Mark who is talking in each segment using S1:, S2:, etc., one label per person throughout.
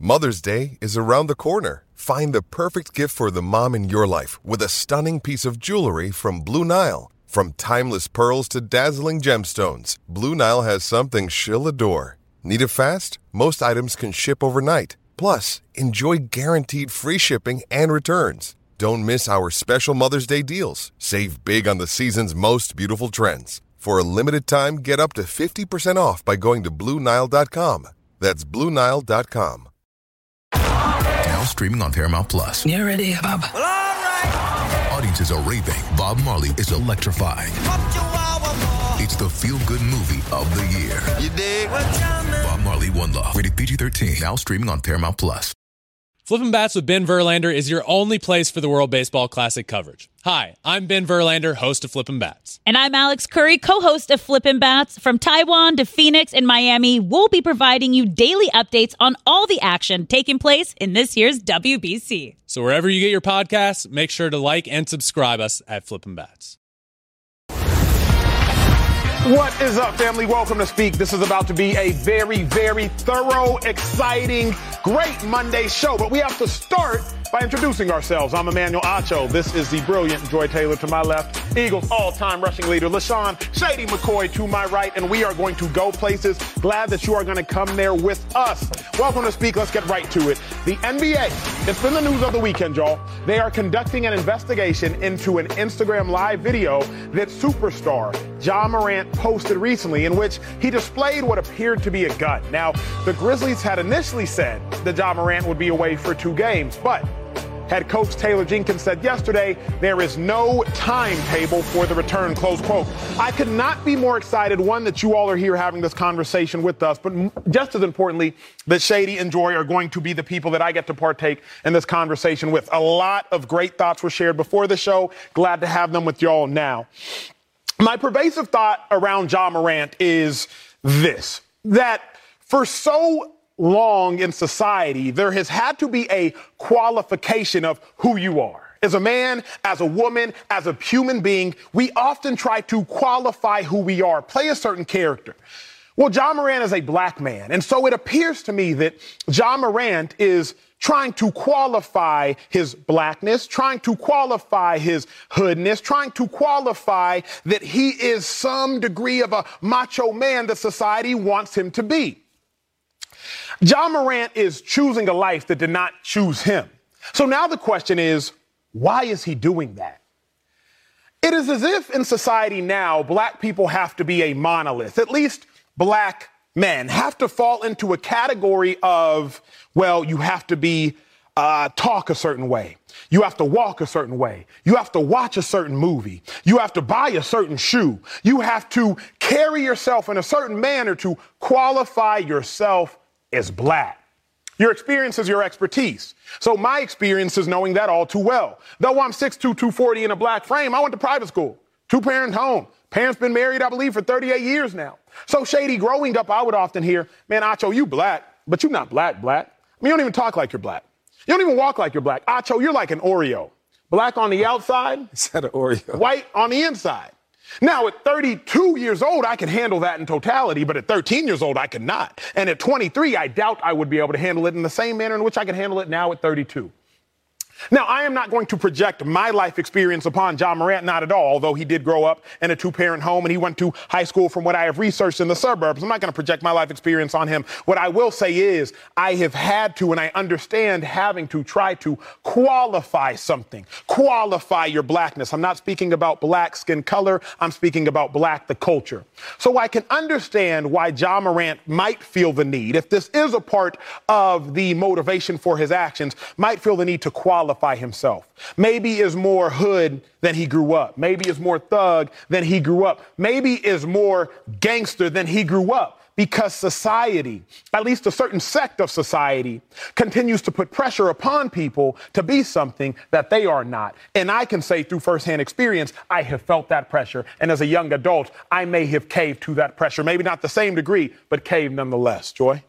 S1: Mother's Day is around the corner. Find the perfect gift for the mom in your life with a stunning piece of jewelry from Blue Nile. From timeless pearls to dazzling gemstones, Blue Nile has something she'll adore. Need it fast? Most items can ship overnight. Plus, enjoy guaranteed free shipping and returns. Don't miss our special Mother's Day deals. Save big on the season's most beautiful trends. For a limited time, get up to 50% off by going to BlueNile.com. That's BlueNile.com.
S2: Now streaming on Paramount Plus.
S3: You ready, Bob?
S4: Well, all right.
S2: Audiences are raving. Bob Marley is electrifying. It's the feel-good movie of the year.
S4: You dig?
S2: Bob Marley, One Love. Rated PG-13. Now streaming on Paramount Plus.
S5: Flippin' Bats with Ben Verlander is your only place for the World Baseball Classic coverage. Hi, I'm Ben Verlander, host of Flippin' Bats.
S6: And I'm Alex Curry, co-host of Flippin' Bats. From Taiwan to Phoenix and Miami, we'll be providing you daily updates on all the action taking place in this year's WBC.
S5: So wherever you get your podcasts, make sure to like and subscribe us at Flippin' Bats.
S7: What is up, family? Welcome to Speak. This is about to be a very, very thorough, exciting, great Monday show. But we have to start by introducing ourselves. I'm Emmanuel Acho. This is the brilliant Joy Taylor to my left. Eagles all-time rushing leader LaShawn Shady McCoy to my right. And we are going to go places. Glad that you are going to come there with us. Welcome to Speak. Let's get right to it. The NBA, it's been the news of the weekend, y'all. They are conducting an investigation into an Instagram live video that superstar Ja Morant posted recently, in which he displayed what appeared to be a gun. Now, the Grizzlies had initially said that Ja Morant would be away for 2 games, but head coach Taylor Jenkins said yesterday there is no timetable for the return, close quote. I could not be more excited, one, that you all are here having this conversation with us, but just as importantly, that Shady and Joy are going to be the people that I get to partake in this conversation with. A lot of great thoughts were shared before the show. Glad to have them with y'all now. My pervasive thought around Ja Morant is this, that for so long in society, there has had to be a qualification of who you are. As a man, as a woman, as a human being, we often try to qualify who we are, play a certain character. Well, Ja Morant is a black man, and so it appears to me that Ja Morant is trying to qualify his blackness, trying to qualify his hoodness, trying to qualify that he is some degree of a macho man that society wants him to be. Ja Morant is choosing a life that did not choose him. So now the question is, why is he doing that? It is as if in society now, black people have to be a monolith, at least black men have to fall into a category of, well, you have to be talk a certain way. You have to walk a certain way. You have to watch a certain movie. You have to buy a certain shoe. You have to carry yourself in a certain manner to qualify yourself as black. Your experience is your expertise. So my experience is knowing that all too well. Though I'm 6'2", 240 in a black frame, I went to private school, 2-parent home. Parents been married, I believe, for 38 years now. So Shady, growing up, I would often hear, man, Acho, you black, but you're not black. I mean, you don't even talk like you're black. You don't even walk like you're black. Acho, you're like an Oreo. Black on the outside.
S8: Is that an Oreo?
S7: White on the inside. Now, at 32 years old, I can handle that in totality, but at 13 years old, I cannot. And at 23, I doubt I would be able to handle it in the same manner in which I can handle it now at 32. Now, I am not going to project my life experience upon Ja Morant, not at all, although he did grow up in a 2-parent home and he went to high school from what I have researched in the suburbs. I'm not going to project my life experience on him. What I will say is I have had to, and I understand having to try to qualify something, qualify your blackness. I'm not speaking about black skin color. I'm speaking about black, the culture. So I can understand why Ja Morant might feel the need, if this is a part of the motivation for his actions, might feel the need to qualify himself. Maybe is more hood than he grew up. Maybe is more thug than he grew up. Maybe is more gangster than he grew up, because society, at least a certain sect of society, continues to put pressure upon people to be something that they are not. And I can say through firsthand experience, I have felt that pressure. And as a young adult, I may have caved to that pressure. Maybe not the same degree, but caved nonetheless. Joy?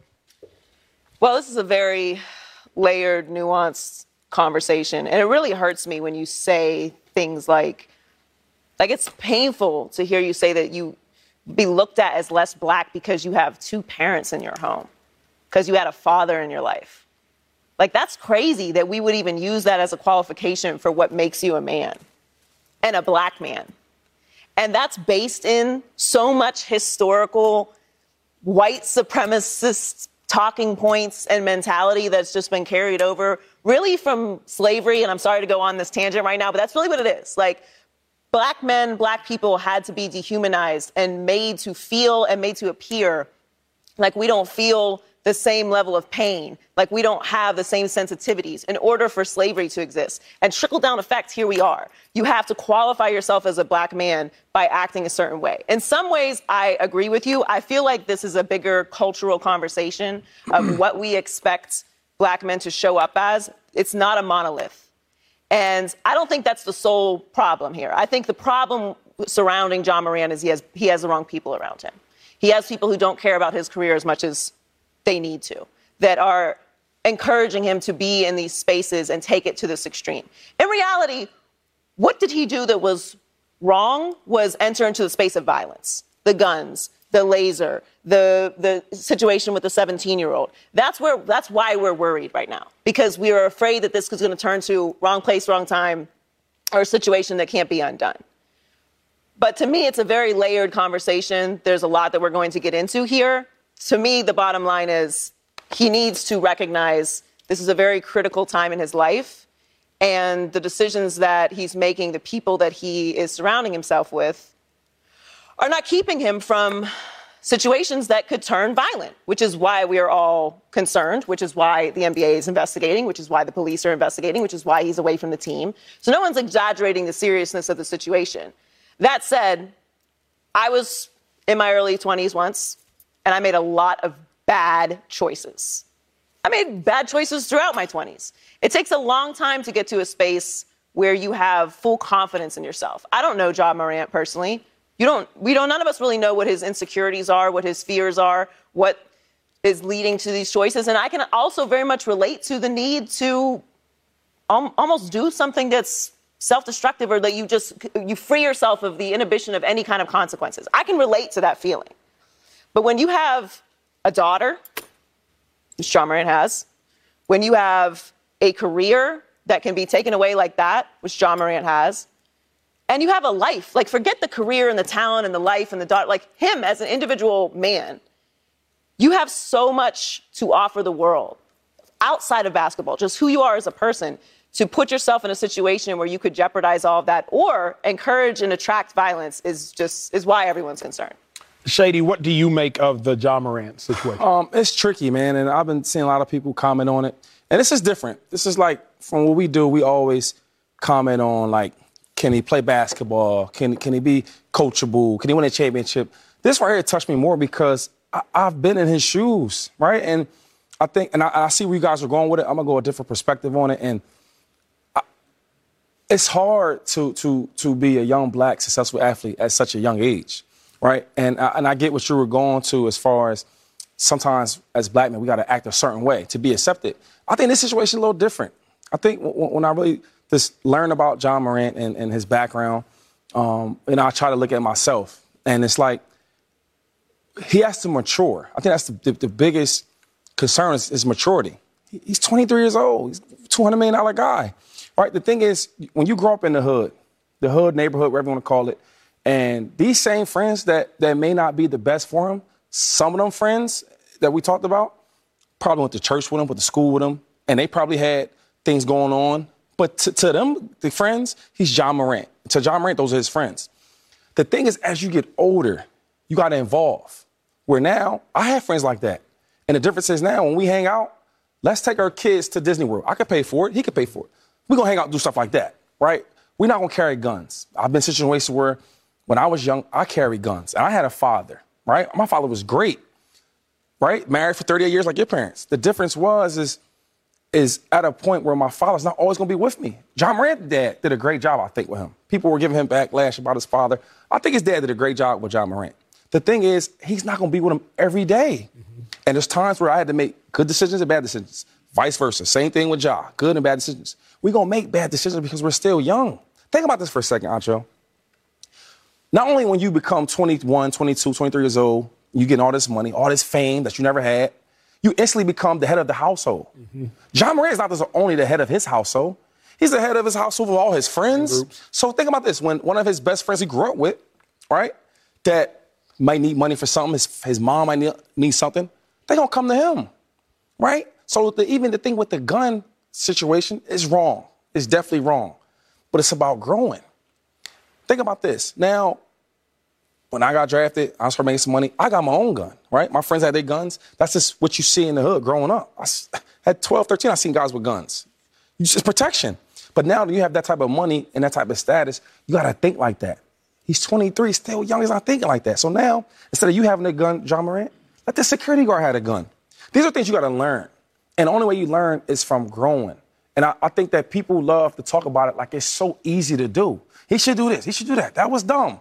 S9: Well, this is a very layered, nuanced conversation. And it really hurts me when you say things like it's painful to hear you say that you be looked at as less black because you have 2 parents in your home, because you had a father in your life. Like, that's crazy that we would even use that as a qualification for what makes you a man and a black man. And that's based in so much historical white supremacist talking points and mentality that's just been carried over really from slavery. And I'm sorry to go on this tangent right now, but that's really what it is. Like, black men, black people had to be dehumanized and made to feel and made to appear like we don't feel the same level of pain, like we don't have the same sensitivities in order for slavery to exist. And trickle-down effect, here we are. You have to qualify yourself as a black man by acting a certain way. In some ways, I agree with you. I feel like this is a bigger cultural conversation of what we expect black men to show up as. It's not a monolith. And I don't think that's the sole problem here. I think the problem surrounding Ja Morant is he has the wrong people around him. He has people who don't care about his career as much as they need to, that are encouraging him to be in these spaces and take it to this extreme. In reality, what did he do that was wrong was enter into the space of violence, the guns, the laser, the situation with the 17-year-old. That's why we're worried right now, because we are afraid that this is going to turn to wrong place, wrong time, or a situation that can't be undone. But to me, it's a very layered conversation. There's a lot that we're going to get into here. To me, the bottom line is he needs to recognize this is a very critical time in his life, and the decisions that he's making, the people that he is surrounding himself with, are not keeping him from situations that could turn violent, which is why we are all concerned, which is why the NBA is investigating, which is why the police are investigating, which is why he's away from the team. So no one's exaggerating the seriousness of the situation. That said, I was in my early 20s once, and I made a lot of bad choices. I made bad choices throughout my 20s. It takes a long time to get to a space where you have full confidence in yourself. I don't know Ja Morant personally. None of us really know what his insecurities are, what his fears are, what is leading to these choices. And I can also very much relate to the need to almost do something that's self-destructive, or that you free yourself of the inhibition of any kind of consequences. I can relate to that feeling. But when you have a daughter, which Ja Morant has, when you have a career that can be taken away like that, which Ja Morant has, and you have a life, like, forget the career and the talent and the life and the daughter, like, him as an individual man, you have so much to offer the world outside of basketball, just who you are as a person, to put yourself in a situation where you could jeopardize all of that or encourage and attract violence is why everyone's concerned.
S7: Shady, what do you make of the Ja Morant situation?
S3: It's tricky, man, and I've been seeing a lot of people comment on it. And this is different. This is like, from what we do, we always comment on, like, can he play basketball? Can he be coachable? Can he win a championship? This right here touched me more because I've been in his shoes, right? And I think, and I see where you guys are going with it. I'm going to go a different perspective on it. And it's hard to be a young, black, successful athlete at such a young age. Right. And I get what you were going to as far as sometimes as black men, we got to act a certain way to be accepted. I think this situation is a little different. I think when I really just learn about Ja Morant and his background, I try to look at myself, and it's like he has to mature. I think that's the biggest concern is maturity. He's 23 years old. He's a $200 million guy. Right. The thing is, when you grow up in the hood, neighborhood, whatever you want to call it, and these same friends that may not be the best for him, some of them friends that we talked about probably went to church with him, went to school with him, and they probably had things going on. But to them, the friends, he's Ja Morant. To Ja Morant, those are his friends. The thing is, as you get older, you got to evolve. Where now, I have friends like that. And the difference is now, when we hang out, let's take our kids to Disney World. I could pay for it. He could pay for it. We're going to hang out and do stuff like that, right? We're not going to carry guns. I've been in situations where when I was young, I carried guns. And I had a father, right? My father was great, right? Married for 38 years like your parents. The difference is at a point where my father's not always going to be with me. Ja Morant's dad did a great job, I think, with him. People were giving him backlash about his father. I think his dad did a great job with Ja Morant. The thing is, he's not going to be with him every day. Mm-hmm. And there's times where I had to make good decisions and bad decisions. Vice versa. Same thing with Ja. Good and bad decisions. We're going to make bad decisions because we're still young. Think about this for a second, Acho. Not only when you become 21, 22, 23 years old, you get all this money, all this fame that you never had, you instantly become the head of the household. John Morant is not just only the head of his household. He's the head of his household with all his friends. So think about this. When one of his best friends he grew up with, right, that might need money for something, his mom might need something, they're going to come to him, right? So even the thing with the gun situation is wrong. It's definitely wrong. But it's about growing. Think about this. Now, when I got drafted, I started making some money. I got my own gun, right? My friends had their guns. That's just what you see in the hood growing up. At 12, 13, I seen guys with guns. It's just protection. But now that you have that type of money and that type of status, you got to think like that. He's 23, still young. He's not thinking like that. So now, instead of you having a gun, John Morant, let the security guard have a gun. These are things you got to learn. And the only way you learn is from growing. And I think that people love to talk about it like it's so easy to do. He should do this. He should do that. That was dumb.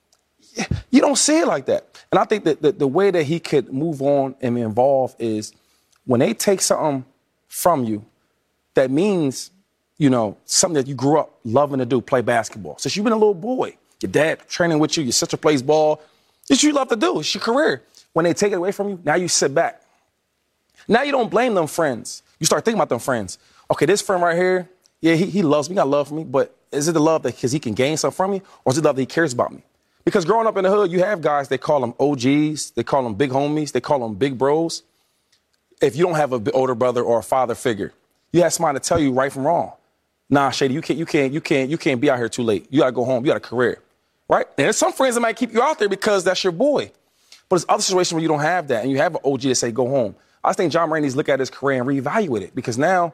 S3: You don't see it like that. And I think that the way that he could move on and be involved is when they take something from you that means, you know, something that you grew up loving to do, play basketball. Since you've been a little boy, your dad training with you, your sister plays ball. It's what you love to do. It's your career. When they take it away from you, now you sit back. Now you don't blame them friends. You start thinking about them friends. Okay, this friend right here, yeah, he loves me, got love for me, but is it the love that because he can gain something from me, or is it love that he cares about me? Because growing up in the hood, you have guys, they call them OGs, they call them big homies, they call them big bros. If you don't have an older brother or a father figure, you have somebody to tell you right from wrong. Nah, Shady, you can't be out here too late. You gotta go home. You got a career, right? And there's some friends that might keep you out there because that's your boy. But there's other situations where you don't have that, and you have an OG that say go home. I think John Morant needs to look at his career and reevaluate it because now,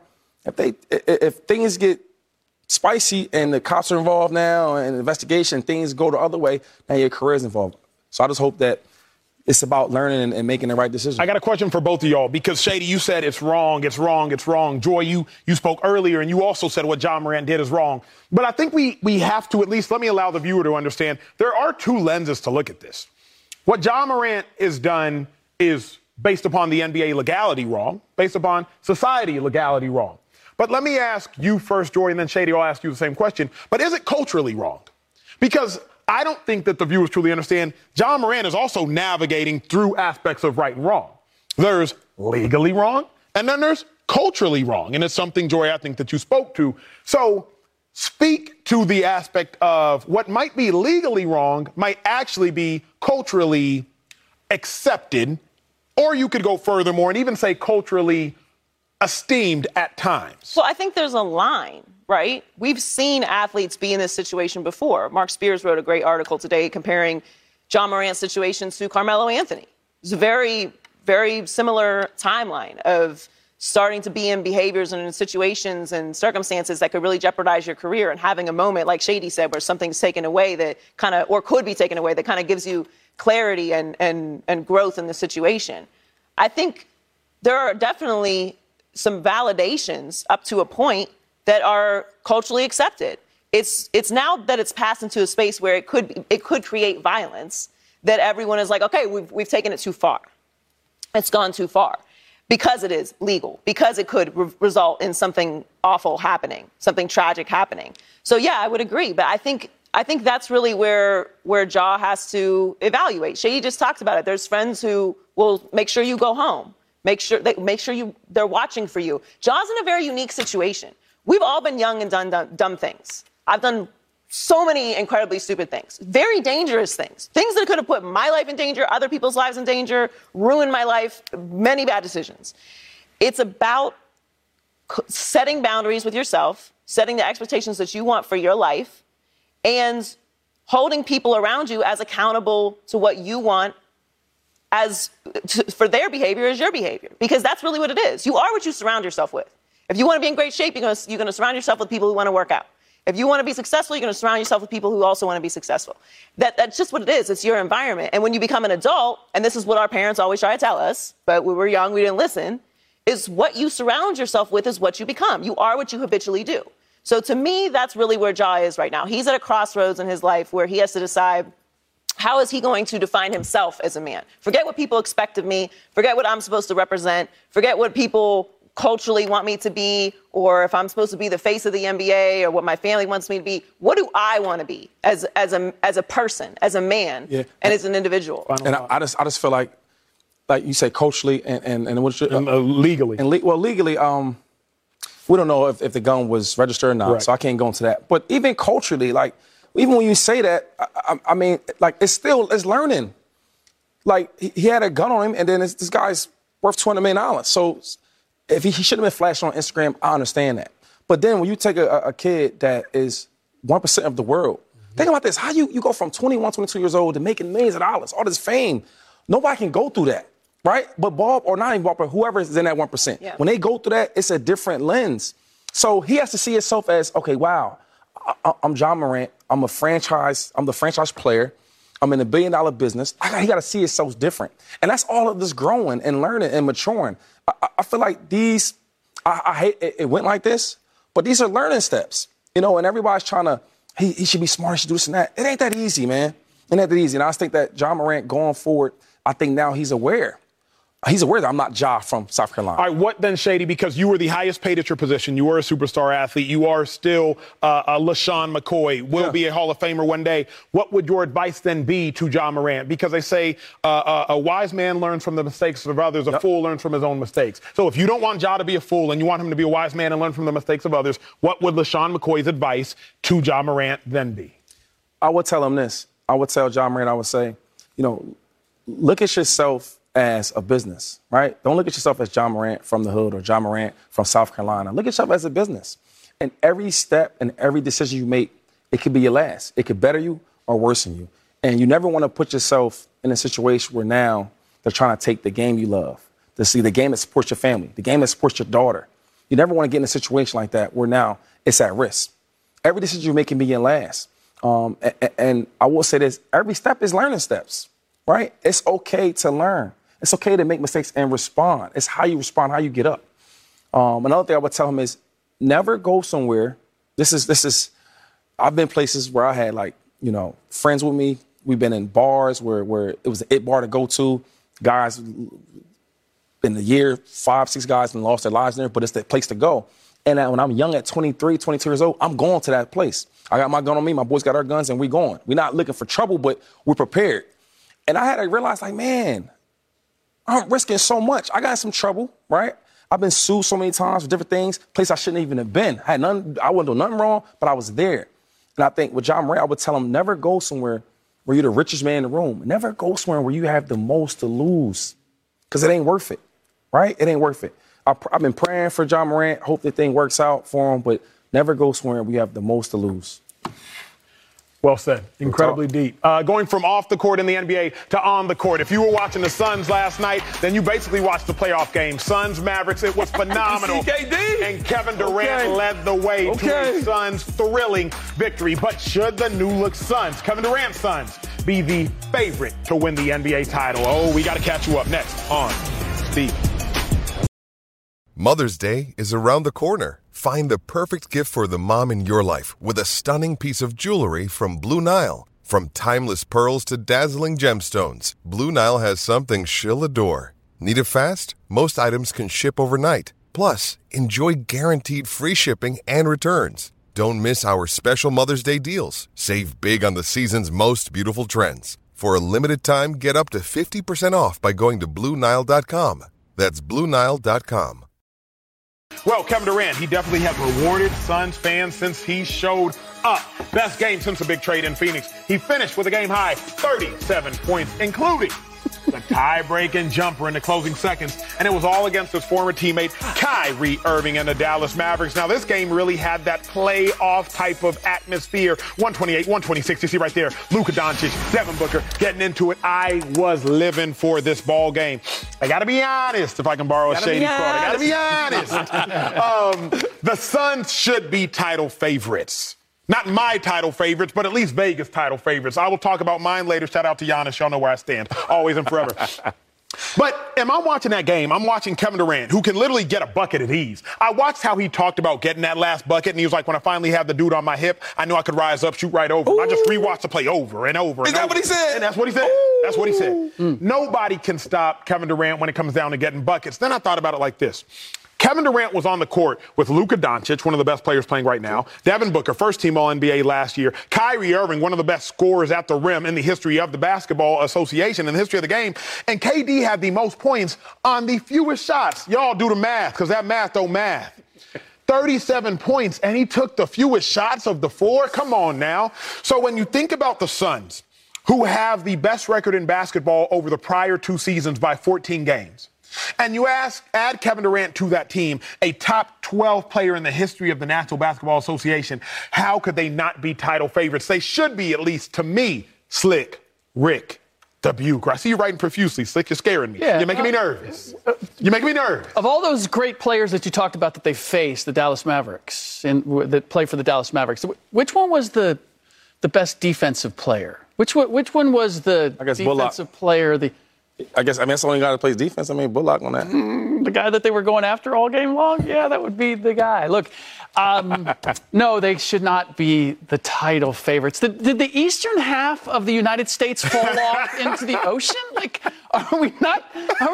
S3: if things get spicy and the cops are involved now and investigation, things go the other way, now your career is involved. So I just hope that it's about learning and making the right decision.
S7: I got a question for both of y'all because, Shady, you said it's wrong, it's wrong, it's wrong. Joy, you spoke earlier, and you also said what John Morant did is wrong. But I think we have to at least let me allow the viewer to understand there are two lenses to look at this. What John Morant has done is based upon the NBA legality wrong, based upon society legality wrong. But let me ask you first, Joy, and then Shady, I'll ask you the same question. But is it culturally wrong? Because I don't think that the viewers truly understand. John Morant is also navigating through aspects of right and wrong. There's legally wrong, and then there's culturally wrong. And it's something, Joy, I think that you spoke to. So speak to the aspect of what might be legally wrong might actually be culturally accepted, or you could go furthermore and even say culturally esteemed at times.
S9: Well, I think there's a line, right? We've seen athletes be in this situation before. Mark Spears wrote a great article today comparing John Morant's situation to Carmelo Anthony. It's a very, very similar timeline of starting to be in behaviors and in situations and circumstances that could really jeopardize your career and having a moment, like Shady said, where something's taken away that kind of, or could be taken away, that kind of gives you clarity and growth in the situation. I think there are definitely some validations up to a point that are culturally accepted. It's now that it's passed into a space where it could create violence that everyone is like, okay, we've taken it too far. It's gone too far because it is legal, because it could result in something awful happening, something tragic happening. So yeah, I would agree, but I think that's really where Ja has to evaluate. Shady just talked about it. There's friends who will make sure you go home. Make sure they're watching for you. Ja's in a very unique situation. We've all been young and done dumb things. I've done so many incredibly stupid things, very dangerous things that could have put my life in danger, other people's lives in danger, ruined my life, many bad decisions. It's about setting boundaries with yourself, setting the expectations that you want for your life, and holding people around you as accountable to what you want for their behavior as your behavior, because that's really what it is. You are what you surround yourself with. If you want to be in great shape, you're going to surround yourself with people who want to work out. If you want to be successful, you're going to surround yourself with people who also want to be successful. That's just what it is. It's your environment. And when you become an adult, and this is what our parents always try to tell us, but when we were young, we didn't listen, is what you surround yourself with is what you become. You are what you habitually do. So to me, that's really where Ja is right now. He's at a crossroads in his life where he has to decide, how is he going to define himself as a man? Forget what people expect of me. Forget what I'm supposed to represent. Forget what people culturally want me to be, or if I'm supposed to be the face of the NBA, or what my family wants me to be. What do I want to be as a person, as a man, and as an individual?
S3: And I just feel like like you say, culturally and what's
S7: legally.
S3: Legally, we don't know if the gun was registered or not, so I can't go into that. But even culturally, like, even when you say that, I mean, like, it's learning. Like, he had a gun on him, and then this guy's worth $200 million. So if he shouldn't have been flashed on Instagram, I understand that. But then when you take a kid that is 1% of the world, think about this. How you go from 21, 22 years old to making millions of dollars, all this fame. Nobody can go through that, right? But Bob, or not even Bob, but whoever is in that 1%. Yeah. When they go through that, it's a different lens. So he has to see himself as, okay, wow, I'm Ja Morant. I'm the franchise player. I'm in $1 billion business. He got to see himself different. And that's all of this growing and learning and maturing. I feel like I hate it went like this, but these are learning steps, and everybody's trying to, he should be smart, he should do this and that. It ain't that easy, man. It ain't that easy. And I just think that Ja Morant going forward, I think now he's aware. He's aware that I'm not Ja from South Carolina.
S7: All right, what then, Shady? Because you were the highest paid at your position. You were a superstar athlete. You are still LaShawn McCoy, will be a Hall of Famer one day. What would your advice then be to Ja Morant? Because they say a wise man learns from the mistakes of others. A fool learns from his own mistakes. So if you don't want Ja to be a fool and you want him to be a wise man and learn from the mistakes of others, what would LaShawn McCoy's advice to Ja Morant then be?
S3: I would tell him this. I would tell Ja Morant, I would say, look at yourself as a business, right? Don't look at yourself as Ja Morant from the hood or Ja Morant from South Carolina. Look at yourself as a business. And every step and every decision you make, it could be your last. It could better you or worsen you. And you never want to put yourself in a situation where now they're trying to take the game you love, to see the game that supports your family, the game that supports your daughter. You never want to get in a situation like that where now it's at risk. Every decision you make can be your last. And I will say this, every step is learning steps, right? It's okay to learn. It's okay to make mistakes and respond. It's how you respond, how you get up. Another thing I would tell him is never go somewhere. I've been places where I had friends with me. We've been in bars where it was an it bar to go to. Guys in the year, 5, 6 guys and lost their lives there, but it's the place to go. And when I'm young at 23, 22 years old, I'm going to that place. I got my gun on me, my boys got our guns, and we going. We're not looking for trouble, but we're prepared. And I had to realize, man, I'm risking so much. I got in some trouble, right? I've been sued so many times for different things, places I shouldn't even have been. I wasn't doing nothing wrong, but I was there. And I think with Ja Morant, I would tell him, never go somewhere where you're the richest man in the room. Never go somewhere where you have the most to lose, because it ain't worth it, right? It ain't worth it. I've been praying for Ja Morant, hope the thing works out for him, but never go somewhere where you have the most to lose.
S7: Well said. Incredibly deep. Going from off the court in the NBA to on the court. If you were watching the Suns last night, then you basically watched the playoff game. Suns, Mavericks, it was phenomenal. And Kevin Durant led the way to a Suns thrilling victory. But should the new-look Suns, Kevin Durant's Suns, be the favorite to win the NBA title? Oh, we got to catch you up next on Speak.
S1: Mother's Day is around the corner. Find the perfect gift for the mom in your life with a stunning piece of jewelry from Blue Nile. From timeless pearls to dazzling gemstones, Blue Nile has something she'll adore. Need it fast? Most items can ship overnight. Plus, enjoy guaranteed free shipping and returns. Don't miss our special Mother's Day deals. Save big on the season's most beautiful trends. For a limited time, get up to 50% off by going to BlueNile.com. That's BlueNile.com.
S7: Well, Kevin Durant, he definitely has rewarded Suns fans since he showed up. Best game since the big trade in Phoenix. He finished with a game-high 37 points, including the tie-breaking jumper in the closing seconds. And it was all against his former teammate, Kyrie Irving, and the Dallas Mavericks. Now, this game really had that playoff type of atmosphere. 128, 126. You see right there, Luka Doncic, Devin Booker getting into it. I was living for this ball game. I got to be honest, if I can borrow a shady quote. I got to be honest. The Suns should be title favorites. Not my title favorites, but at least Vegas title favorites. I will talk about mine later. Shout out to Giannis. Y'all know where I stand. Always and forever. But am I watching that game? I'm watching Kevin Durant, who can literally get a bucket at ease. I watched how he talked about getting that last bucket, and he was like, when I finally have the dude on my hip, I knew I could rise up, shoot right over him. I just rewatched the play over and over.
S8: Is that what he said?
S7: And that's what he said. Ooh. That's what he said. Nobody can stop Kevin Durant when it comes down to getting buckets. Then I thought about it like this. Kevin Durant was on the court with Luka Doncic, one of the best players playing right now, Devin Booker, first-team All-NBA last year, Kyrie Irving, one of the best scorers at the rim in the history of the Basketball Association, in the history of the game, and KD had the most points on the fewest shots. Y'all do the math, because that math don't math. 37 points, and he took the fewest shots of the four? Come on now. So when you think about the Suns, who have the best record in basketball over the prior 2 seasons by 14 games, and you add Kevin Durant to that team, a top 12 player in the history of the National Basketball Association, how could they not be title favorites? They should be, at least to me, Slick, Rick, Dubuque. I see you writing profusely. Slick, you're scaring me.
S8: Yeah,
S7: you're making me nervous. You're making me nervous.
S8: Of all those great players that you talked about that they faced, the Dallas Mavericks, that play for the Dallas Mavericks, which one was the best defensive player? Which one was the defensive
S3: Bullock.
S8: player?
S3: That's the only guy that plays defense. Bullock on that.
S8: The guy that they were going after all game long? Yeah, that would be the guy. Look, no, they should not be the title favorites. Did the eastern half of the United States fall off into the ocean? Like, are we not,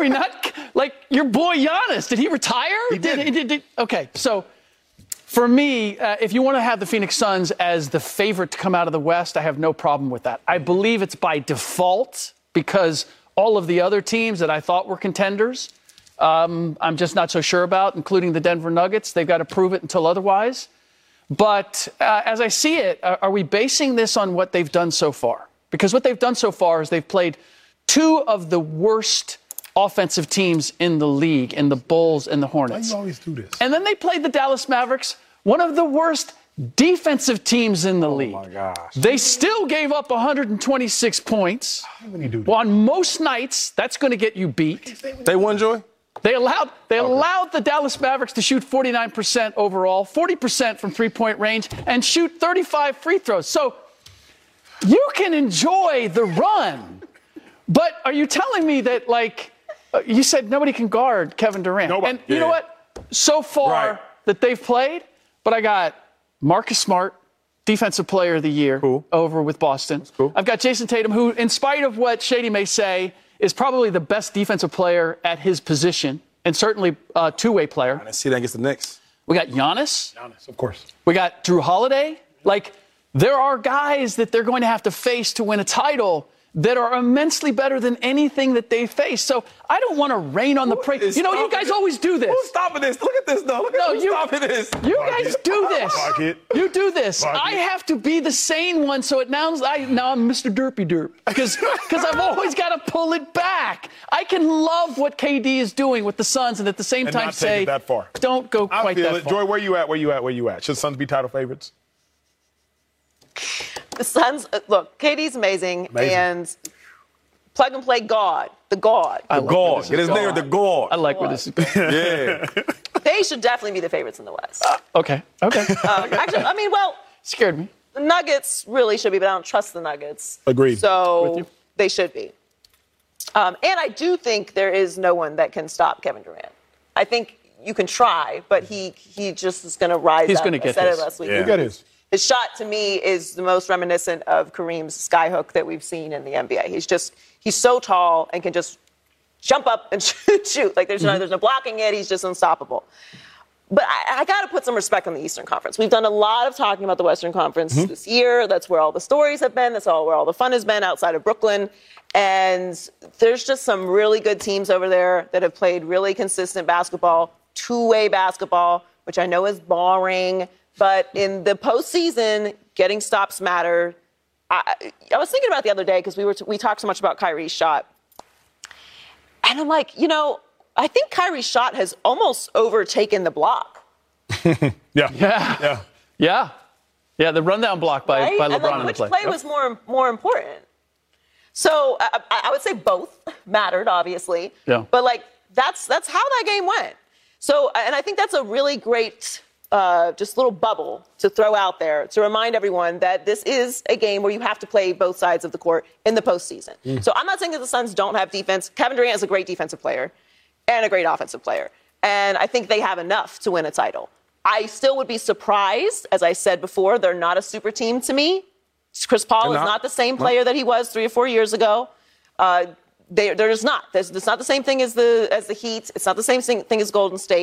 S8: like, your boy Giannis, did he retire?
S7: He did.
S8: Okay, so for me, if you want to have the Phoenix Suns as the favorite to come out of the West, I have no problem with that. I believe it's by default because all of the other teams that I thought were contenders, I'm just not so sure about, including the Denver Nuggets. They've got to prove it until otherwise. But as I see it, are we basing this on what they've done so far? Because what they've done so far is they've played 2 of the worst offensive teams in the league, in the Bulls and the Hornets.
S7: Why you always do this?
S8: And then they played the Dallas Mavericks, one of the worst defensive teams in the league.
S7: Oh, my gosh.
S8: They still gave up 126 points.
S7: How can you do that?
S8: Well, on most nights, that's going to get you beat.
S3: They won, Joy?
S8: They allowed the Dallas Mavericks to shoot 49% overall, 40% from three-point range, and shoot 35 free throws. So you can enjoy the run. But are you telling me that, like, you said nobody can guard Kevin Durant?
S7: Nobody.
S8: And you know what? So far that they've played, but I got Marcus Smart, Defensive Player of the Year, over with Boston.
S3: Cool.
S8: I've got Jason Tatum, who, in spite of what Shady may say, is probably the best defensive player at his position, and certainly a two-way player.
S3: I see that against the Knicks.
S8: We got Giannis.
S7: Giannis, of course.
S8: We got Drew Holiday. Like, there are guys that they're going to have to face to win a title that are immensely better than anything that they face. So I don't want to rain on the parade. You know, you guys always do this.
S3: Who's stopping this? Look at this, though. Look at who's stopping this.
S8: You guys do this.
S7: Bucket.
S8: You do this.
S7: Bucket.
S8: I have to be the sane one, so it now I'm Mr. Derpy Derp. Because I've always got to pull it back. I can love what KD is doing with the Suns and at the same time
S7: not
S8: say,
S7: take it that far.
S8: Don't go
S7: I
S8: quite
S7: feel
S8: that
S7: it.
S8: far.
S7: Joy, where you at? Should Suns be title favorites?
S9: The Suns, look, KD's amazing. And plug and play God, the God.
S8: I like where this is
S3: Get his
S8: going.
S3: name, the God.
S8: I like where this is going.
S3: Yeah.
S9: They should definitely be the favorites in the West.
S8: Okay.
S9: Actually, I mean, well,
S8: Scared me.
S9: the Nuggets really should be, but I don't trust the Nuggets.
S7: Agreed.
S8: With
S9: So
S8: you.
S9: they should be. And I do think there is no one that can stop Kevin Durant. I think you can try, but he just is going to rise
S8: He's
S9: up.
S8: gonna get
S9: I said
S8: his.
S9: it last week.
S7: You got his.
S9: His shot, to me, is the most reminiscent of Kareem's skyhook that we've seen in the NBA. He's so tall and can just jump up and shoot. Like, there's no blocking it. He's just unstoppable. But I got to put some respect on the Eastern Conference. We've done a lot of talking about the Western Conference this year. That's where all the stories have been. That's where all the fun has been outside of Brooklyn. And there's just some really good teams over there that have played really consistent basketball, two-way basketball, which I know is boring. But in the postseason, getting stops matter. I was thinking about it the other day because we talked so much about Kyrie's shot. And I'm like, I think Kyrie's shot has almost overtaken the block.
S7: Yeah.
S8: Yeah, the rundown block by
S9: Right?
S8: LeBron
S9: And then
S8: in the
S9: which
S8: play.
S9: play was more important? So I would say both mattered, obviously.
S8: Yeah.
S9: But that's how that game went. So, and I think that's a really great just little bubble to throw out there to remind everyone that this is a game where you have to play both sides of the court in the postseason. So I'm not saying that the Suns don't have defense. Kevin Durant is a great defensive player and a great offensive player. And I think they have enough to win a title. I still would be surprised, as I said before, they're not a super team to me. Chris Paul is not the same player that he was 3 or 4 years ago. They're just not. It's not the same thing as the Heat. It's not the same thing as Golden State.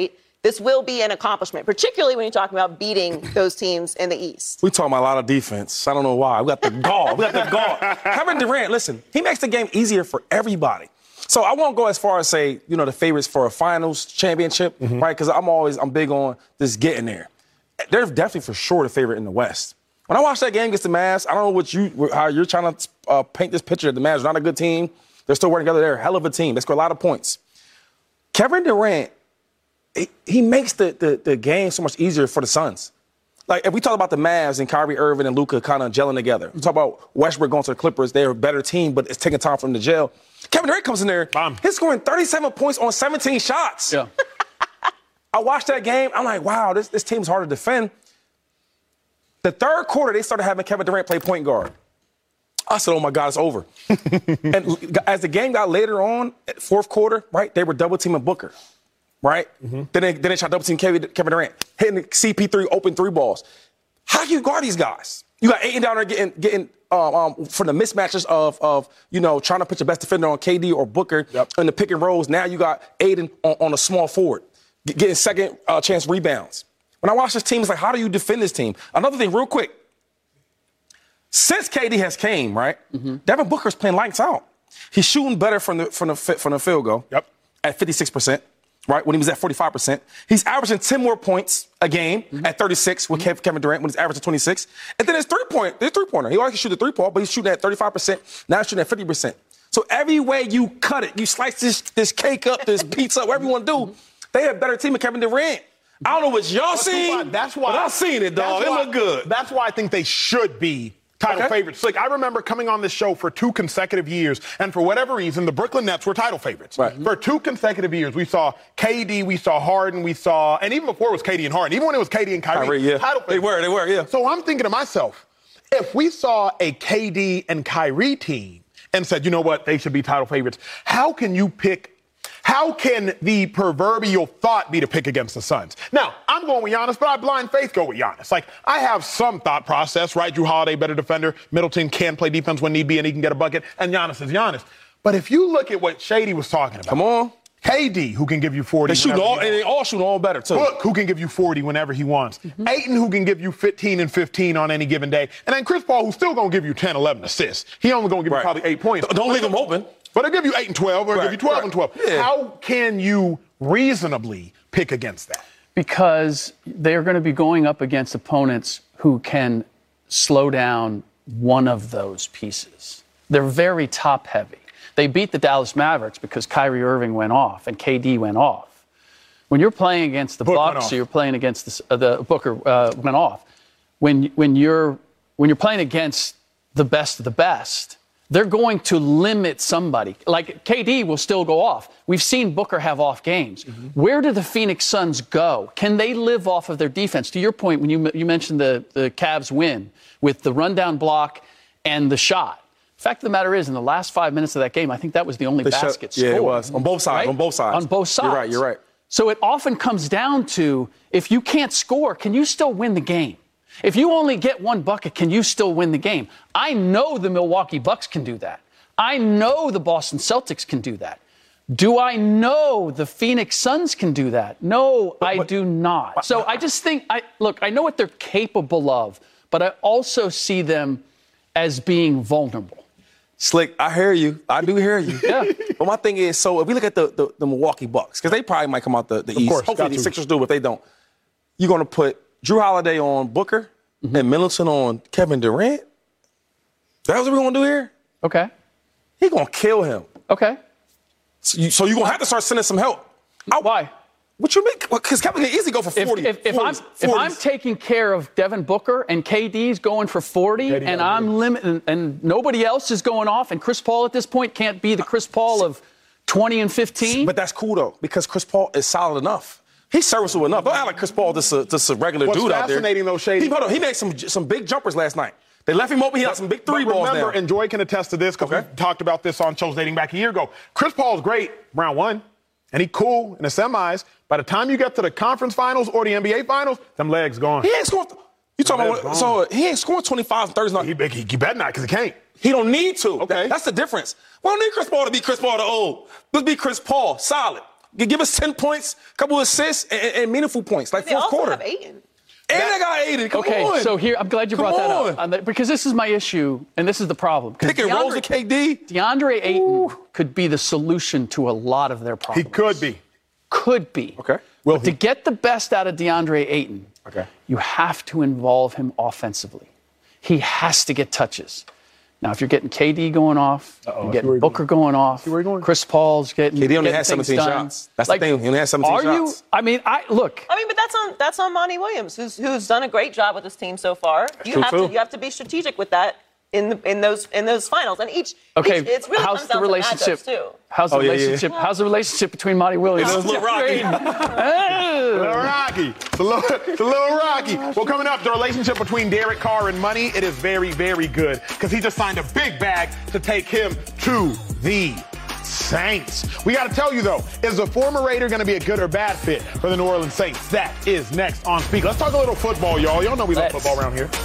S9: this will be an accomplishment, particularly when you're talking about beating those teams in the East.
S3: We talking about a lot of defense. I don't know why. We got the gall. Kevin Durant, listen, he makes the game easier for everybody. So I won't go as far as say, the favorites for a finals championship, right? Because I'm big on this getting there. They're definitely for sure the favorite in the West. When I watch that game against the Mavs, I don't know how you're trying to paint this picture. The Mavs are not a good team. They're still working together. They're a hell of a team. They score a lot of points. Kevin Durant, he makes the game so much easier for the Suns. Like, if we talk about the Mavs and Kyrie Irving and Luka kind of gelling together, we talk about Westbrook going to the Clippers, they're a better team, but it's taking time for them to gel. Kevin Durant comes in there, he's scoring 37 points on 17 shots.
S8: Yeah.
S3: I watched that game. I'm like, wow, this team's hard to defend. The third quarter, they started having Kevin Durant play point guard. I said, oh, my God, it's over. And as the game got later on, fourth quarter, right, they were double-teaming Booker, right? Then they tried double-team Kevin Durant, hitting the CP3 open three balls. How do you guard these guys? You got Ayton down there getting for the mismatches of trying to put your best defender on KD or Booker in the pick and rolls. Now you got Ayton on a small forward, getting second chance rebounds. When I watch this team, it's like, how do you defend this team? Another thing, real quick. Since KD has came, right, Devin Booker's playing lights out. He's shooting better from the field goal at 56%, right, when he was at 45%. He's averaging 10 more points a game at 36 with Kevin Durant when he's averaging 26. And then his three-pointer. He always can shoot the three-point, but he's shooting at 35%. Now he's shooting at 50%. So every way you cut it, you slice this cake up, this pizza up, whatever you want to do, they have a better team than Kevin Durant. I don't know what y'all seen, but I've seen it, dog. It look good.
S7: That's why I think they should be title favorites. Like, I remember coming on this show for 2 consecutive years, and for whatever reason, the Brooklyn Nets were title favorites. Right. For 2 consecutive years, we saw KD, we saw Harden, and even before it was KD and Harden, even when it was KD and Kyrie, title favorites. They were, yeah. So I'm thinking to myself, if we saw a KD and Kyrie team and said, you know what, they should be title favorites, how can the proverbial thought be to pick against the Suns? Now, I'm going with Giannis, but I blind faith go with Giannis. Like, I have some thought process, right? Drew Holiday, better defender. Middleton can play defense when need be, and he can get a bucket. And Giannis is Giannis. But if you look at what Shady was talking about.
S3: Come on.
S7: KD, who can give you 40.
S3: They all shoot all better, too.
S7: Book, who can give you 40 whenever he wants. Ayton, who can give you 15 and 15 on any given day. And then Chris Paul, who's still going to give you 10, 11 assists. He only going to give you probably 8 points.
S3: Don't leave him open.
S7: But I'll give you 8 and 12, or I'll give you 12 and 12. Yeah. How can you reasonably pick against that?
S8: Because they're going to be going up against opponents who can slow down one of those pieces. They're very top-heavy. They beat the Dallas Mavericks because Kyrie Irving went off and KD went off. When you're playing against the Bucks, or you're playing against the Booker went off. When you're playing against the best of the best, they're going to limit somebody. Like, KD will still go off. We've seen Booker have off games. Where do the Phoenix Suns go? Can they live off of their defense? To your point, when you mentioned the Cavs win with the rundown block and the shot. The fact of the matter is, in the last 5 minutes of that game, I think that was the only basket scored.
S3: Yeah, it was. On both sides.
S8: Right?
S3: On both sides.
S8: On both sides.
S3: You're right.
S8: So it often comes down to, if you can't score, can you still win the game? If you only get one bucket, can you still win the game? I know the Milwaukee Bucks can do that. I know the Boston Celtics can do that. Do I know the Phoenix Suns can do that? No, I do not. So I just think, I know what they're capable of, but I also see them as being vulnerable.
S3: Slick, I hear you. I do hear you.
S8: Yeah.
S3: But my thing is, so if we look at the Milwaukee Bucks, because they probably might come out the East.
S7: Course,
S3: hopefully the Sixers do, but they don't. You're going to put Drew Holiday on Booker and Middleton on Kevin Durant? That's what we're going to do here?
S8: Okay.
S3: He's going to kill him.
S8: Okay.
S3: So you're going to have to start sending some help.
S8: Why?
S3: What you mean? Because Kevin can easily go for 40.
S8: If I'm taking care of Devin Booker and KD's going for 40 and I'm limiting and nobody else is going off and Chris Paul at this point can't be the Chris Paul of 20 and 15.
S3: But that's cool, though, because Chris Paul is solid enough. He's serviceable enough. Don't act like Chris Paul just a regular dude out there.
S7: What's fascinating, though, Shady?
S3: He made some big jumpers last night. They left him open. He had some big three balls
S7: remember,
S3: down.
S7: and Joy can attest to this because we talked about this on shows dating back a year ago. Chris Paul's great round one, and he cool in the semis. By the time you get to the conference finals or the NBA finals, them legs gone.
S3: He ain't scoring. You talking about? So he ain't scoring 25 and 30s.
S7: He better not because he can't.
S3: He don't need to.
S7: Okay.
S3: That's the difference. We don't need Chris Paul to be Chris Paul the old. Let's be Chris Paul, solid. Give us 10 points, a couple assists, and meaningful points, like fourth quarter.
S9: They also have Ayton.
S3: And they got Ayton. Come on.
S8: So here, I'm glad you brought that up. Because this is my issue, and this is the problem.
S3: Pick and rolls with KD.
S8: DeAndre Ayton could be the solution to a lot of their problems.
S7: He could be.
S8: Could be.
S3: Okay.
S8: But to get the best out of DeAndre Ayton, you have to involve him offensively. He has to get touches. Now, if you're getting KD going off, you're getting Booker going off, Chris Paul's getting
S3: KD only has 17 shots. That's the thing. He only has 17 shots.
S8: I mean, but
S9: that's on Monty Williams, who's done a great job with this team so far. You have to be strategic with that in those finals. And it's really
S8: how's the relationship?
S9: Too.
S8: How's the relationship? How's the relationship between Monty Williams?
S7: It's a little rocky. It's a little rocky. Well, coming up, the relationship between Derek Carr and money, it is very, very good because he just signed a big bag to take him to the Saints. We got to tell you, though, is the former Raider going to be a good or bad fit for the New Orleans Saints? That is next on Speak. Let's talk a little football, y'all. Y'all know we love football around here.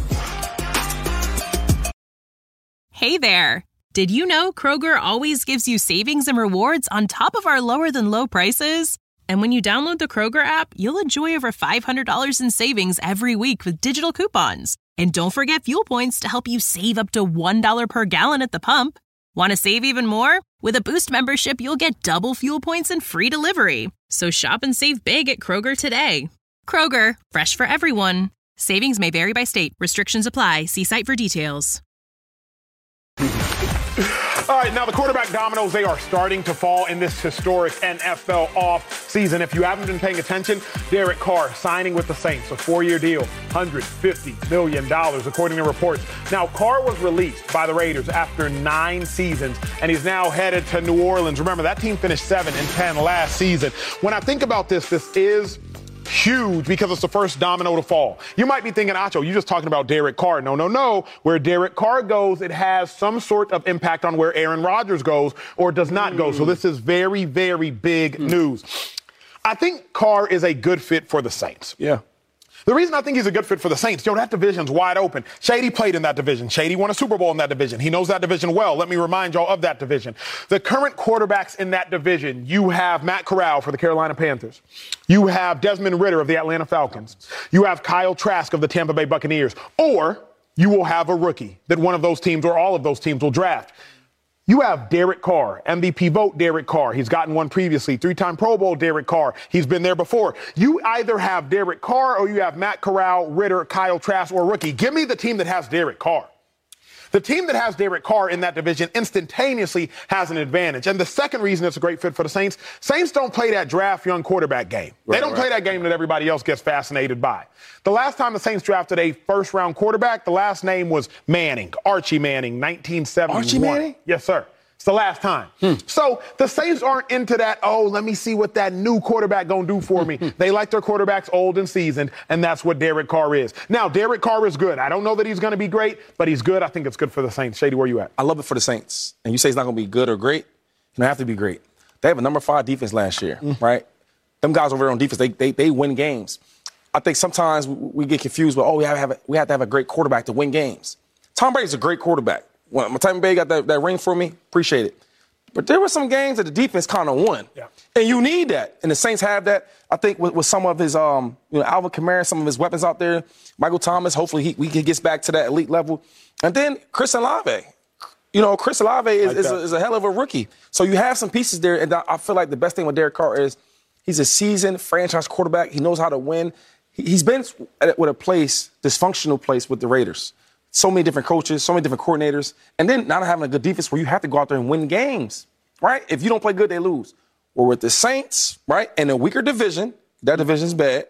S10: Hey there. Did you know Kroger always gives you savings and rewards on top of our lower-than-low prices? And when you download the Kroger app, you'll enjoy over $500 in savings every week with digital coupons. And don't forget fuel points to help you save up to $1 per gallon at the pump. Want to save even more? With a Boost membership, you'll get double fuel points and free delivery. So shop and save big at Kroger today. Kroger, fresh for everyone. Savings may vary by state. Restrictions apply. See site for details.
S7: All right, now the quarterback dominoes, they are starting to fall in this historic NFL off season. If you haven't been paying attention, Derek Carr signing with the Saints, a 4-year deal, $150 million, according to reports. Now, Carr was released by the Raiders after 9 seasons, and he's now headed to New Orleans. Remember, that team finished 7-10 last season. When I think about this is huge because it's the first domino to fall. You might be thinking, Acho, you're just talking about Derek Carr. No. Where Derek Carr goes, it has some sort of impact on where Aaron Rodgers goes or does not go. So this is very, very big news. I think Carr is a good fit for the Saints.
S3: Yeah.
S7: The reason I think he's a good fit for the Saints, that division's wide open. Shady played in that division. Shady won a Super Bowl in that division. He knows that division well. Let me remind y'all of that division. The current quarterbacks in that division, you have Matt Corral for the Carolina Panthers. You have Desmond Ridder of the Atlanta Falcons. You have Kyle Trask of the Tampa Bay Buccaneers. Or you will have a rookie that one of those teams or all of those teams will draft. You have Derek Carr, MVP vote Derek Carr. He's gotten one previously. 3-time Pro Bowl Derek Carr. He's been there before. You either have Derek Carr or you have Matt Corral, Ridder, Kyle Trask, or rookie. Give me the team that has Derek Carr. The team that has Derek Carr in that division instantaneously has an advantage. And the second reason it's a great fit for the Saints don't play that draft young quarterback game. They don't play that game that everybody else gets fascinated by. The last time the Saints drafted a first-round quarterback, the last name was Manning, Archie Manning, 1971.
S3: Archie Manning?
S7: Yes, sir. It's the last time. So the Saints aren't into that, let me see what that new quarterback going to do for me. They like their quarterbacks old and seasoned, and that's what Derek Carr is. Now, Derek Carr is good. I don't know that he's going to be great, but he's good. I think it's good for the Saints. Shady, where you at?
S3: I love it for the Saints. And you say it's not going to be good or great. You don't have to be great. They have a number 5 defense last year, right? Them guys over there on defense, they win games. I think sometimes we get confused with, we have to have a great quarterback to win games. Tom Brady's a great quarterback. When Tampa Bay got that ring for me, appreciate it. But there were some games that the defense kind of won. Yeah. And you need that. And the Saints have that. I think with some of his, Alvin Kamara, some of his weapons out there, Michael Thomas, hopefully he gets back to that elite level. And then Chris Olave. Chris Olave is a hell of a rookie. So you have some pieces there. And I feel like the best thing with Derek Carr is he's a seasoned franchise quarterback. He knows how to win. He's been with a dysfunctional place with the Raiders. So many different coaches, so many different coordinators, and then not having a good defense where you have to go out there and win games, right? If you don't play good, they lose. Or with the Saints, right, in a weaker division, that division's bad.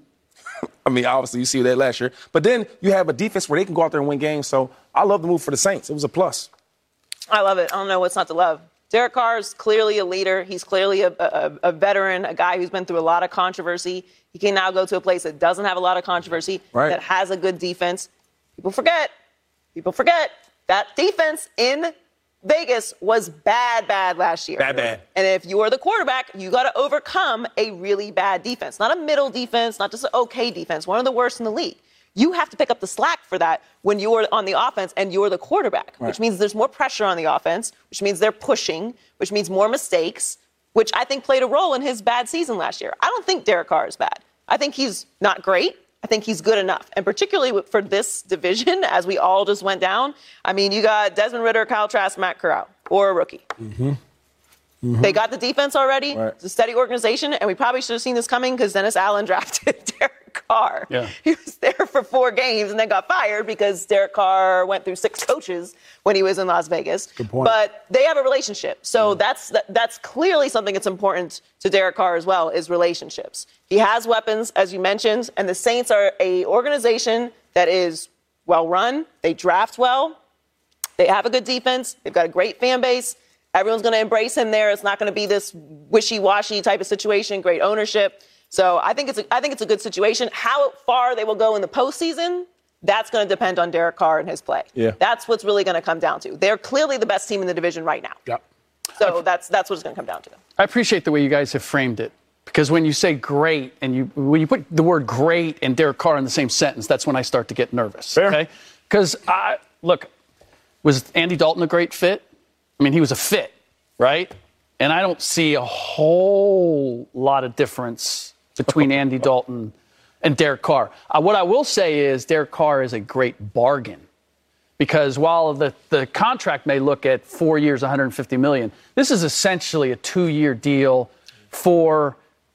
S3: I mean, obviously, you see that last year. But then you have a defense where they can go out there and win games. So I love the move for the Saints. It was a plus.
S9: I love it. I don't know what's not to love. Derek Carr is clearly a leader. He's clearly a veteran, a guy who's been through a lot of controversy. He can now go to a place that doesn't have a lot of controversy, that has a good defense. People forget that defense in Vegas was bad last year.
S3: Bad.
S9: And if you are the quarterback, you got to overcome a really bad defense. Not a middle defense, not just an okay defense, one of the worst in the league. You have to pick up the slack for that when you're on the offense and you're the quarterback, which means there's more pressure on the offense, which means they're pushing, which means more mistakes. which I think played a role in his bad season last year. I don't think Derek Carr is bad. I think he's not great. I think he's good enough. And particularly for this division, as we all just went down, I mean, you got Desmond Ridder, Kyle Trask, Matt Corral, or a rookie. They got the defense already. Right. It's a steady organization, and we probably should have seen this coming because Dennis Allen drafted Derek Carr. Yeah. He was there for 4 games and then got fired because Derek Carr went through 6 coaches when he was in Las Vegas.
S3: Good point.
S9: But they have a relationship. So that's clearly something that's important to Derek Carr as well, is relationships. He has weapons, as you mentioned, and the Saints are a organization that is well run. They draft well. They have a good defense. They've got a great fan base. Everyone's going to embrace him there. It's not going to be this wishy-washy type of situation. Great ownership. So I think it's a good situation. How far they will go in the postseason, that's going to depend on Derek Carr and his play. Yeah. That's what's really going to come down to. They're clearly the best team in the division right now. Yep. So that's what it's going to come down to.
S8: I appreciate the way you guys have framed it, because when you say great and when you put the word great and Derek Carr in the same sentence, that's when I start to get nervous. Fair. Okay? Because look, was Andy Dalton a great fit? I mean, he was a fit, right? And I don't see a whole lot of difference between Andy Dalton and Derek Carr. What I will say is Derek Carr is a great bargain, because while the contract may look at 4 years, $150 million, this is essentially a 2-year deal for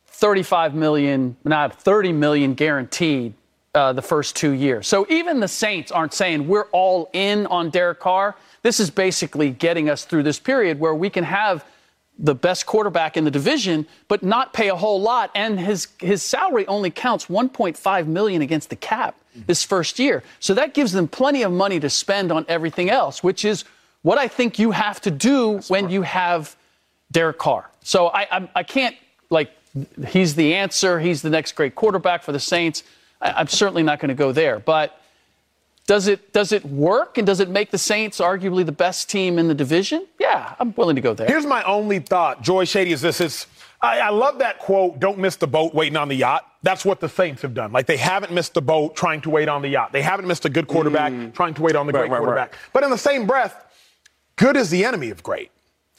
S8: $35 million, not $30 million guaranteed the first 2 years. So even the Saints aren't saying we're all in on Derek Carr. This is basically getting us through this period where we can have the best quarterback in the division, but not pay a whole lot. And his salary only counts $1.5 million against the cap this first year. So that gives them plenty of money to spend on everything else, which is what I think you have to do when you have Derek Carr. So I can't, he's the answer. He's the next great quarterback for the Saints. I'm certainly not going to go there. But does it work, and does it make the Saints arguably the best team in the division? Yeah, I'm willing to go there.
S7: Here's my only thought, Joy Shady, is this. I love that quote, don't miss the boat waiting on the yacht. That's what the Saints have done. Like, they haven't missed the boat trying to wait on the yacht. They haven't missed a good quarterback trying to wait on the great quarterback. Right. But in the same breath, good is the enemy of great.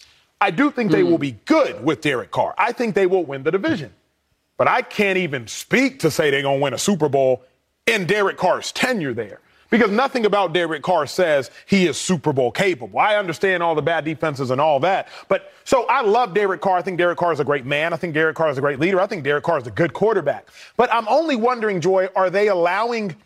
S7: I do think they will be good with Derek Carr. I think they will win the division. But I can't even speak to say they're going to win a Super Bowl in Derek Carr's tenure there. Because nothing about Derek Carr says he is Super Bowl capable. I understand all the bad defenses and all that. But so I love Derek Carr. I think Derek Carr is a great man. I think Derek Carr is a great leader. I think Derek Carr is a good quarterback. But I'm only wondering, Joy, are they allowing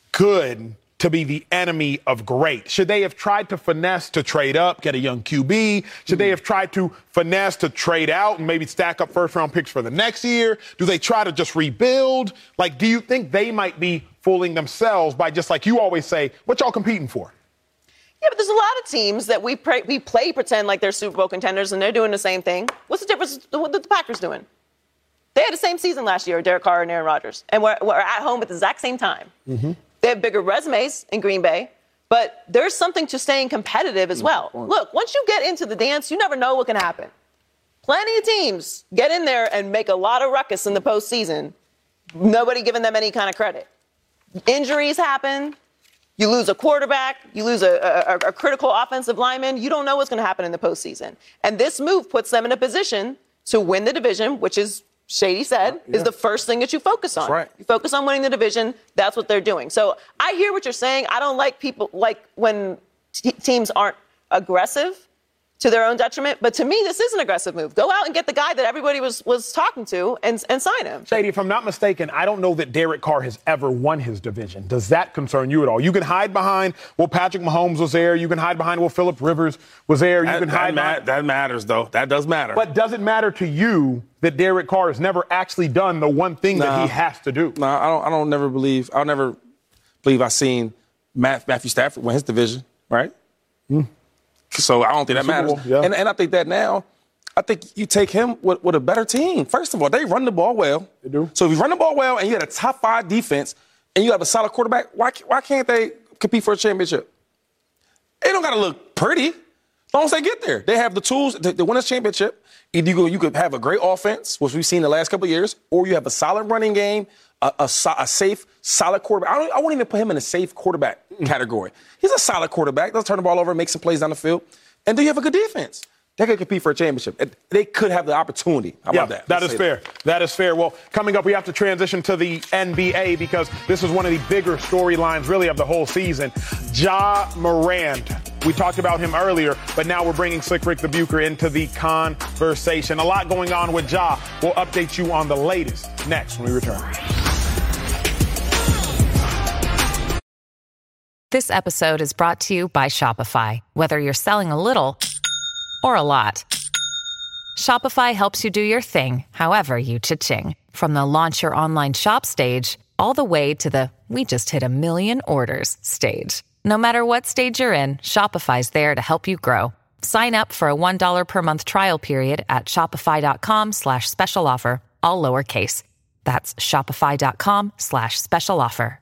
S7: good to be the enemy of great? Should they have tried to finesse to trade up, get a young QB? Should they have tried to finesse to trade out and maybe stack up first-round picks for the next year? Do they try to just rebuild? Like, do you think they might be fooling themselves by just, like you always say, what y'all competing for?
S9: Yeah, but there's a lot of teams that we play pretend like they're Super Bowl contenders, and they're doing the same thing. What's the difference with the Packers doing? They had the same season last year, Derek Carr and Aaron Rodgers, and we're at home at the exact same time. Mm-hmm. They have bigger resumes in Green Bay, but there's something to staying competitive as well. Look, once you get into the dance, you never know what can happen. Plenty of teams get in there and make a lot of ruckus in the postseason, nobody giving them any kind of credit. Injuries happen. You lose a quarterback. You lose a critical offensive lineman. You don't know what's going to happen in the postseason. And this move puts them in a position to win the division, which is, Shady said, is the first thing that you focus on. That's right. You focus on winning the division. That's what they're doing. So I hear what you're saying. I don't like people when teams aren't aggressive to their own detriment. But to me, this is an aggressive move. Go out and get the guy that everybody was talking to and sign him.
S7: Shady, if I'm not mistaken, I don't know that Derek Carr has ever won his division. Does that concern you at all? You can hide behind, well, Patrick Mahomes was there. You can hide behind, well, Phillip Rivers was there. You can hide behind.
S11: That matters, though. That does matter.
S7: But does it matter to you that Derek Carr has never actually done the one thing that he has to do?
S3: No, I'll never believe I've seen Matthew Stafford win his division, right? So I don't think that matters. Yeah. And I think that now, I think you take him with a better team. First of all, they run the ball well.
S7: They do.
S3: So if you run the ball well and you had a top 5 defense and you have a solid quarterback, why can't they compete for a championship? They don't got to look pretty. As long as they get there. They have the tools to win a championship. Either you could have a great offense, which we've seen the last couple of years, or you have a solid running game, a safe, solid quarterback. I wouldn't even put him in a safe quarterback category. He's a solid quarterback. Doesn't turn the ball over, make some plays down the field. And then you have a good defense. they could compete for a championship. They could have the opportunity. How about that?
S7: That is fair. That is fair. Well, coming up, we have to transition to the NBA because this is one of the bigger storylines, really, of the whole season. Ja Morant. We talked about him earlier, but now we're bringing Slick Rick the Bucher into the conversation. A lot going on with Ja. We'll update you on the latest next when we return.
S12: This episode is brought to you by Shopify. Whether you're selling a little or a lot, Shopify helps you do your thing, however you cha-ching. From the launch your online shop stage, all the way to the we just hit 1 million orders stage. No matter what stage you're in, Shopify's there to help you grow. Sign up for a $1 per month trial period at shopify.com/special offer, all lowercase. That's shopify.com/special offer.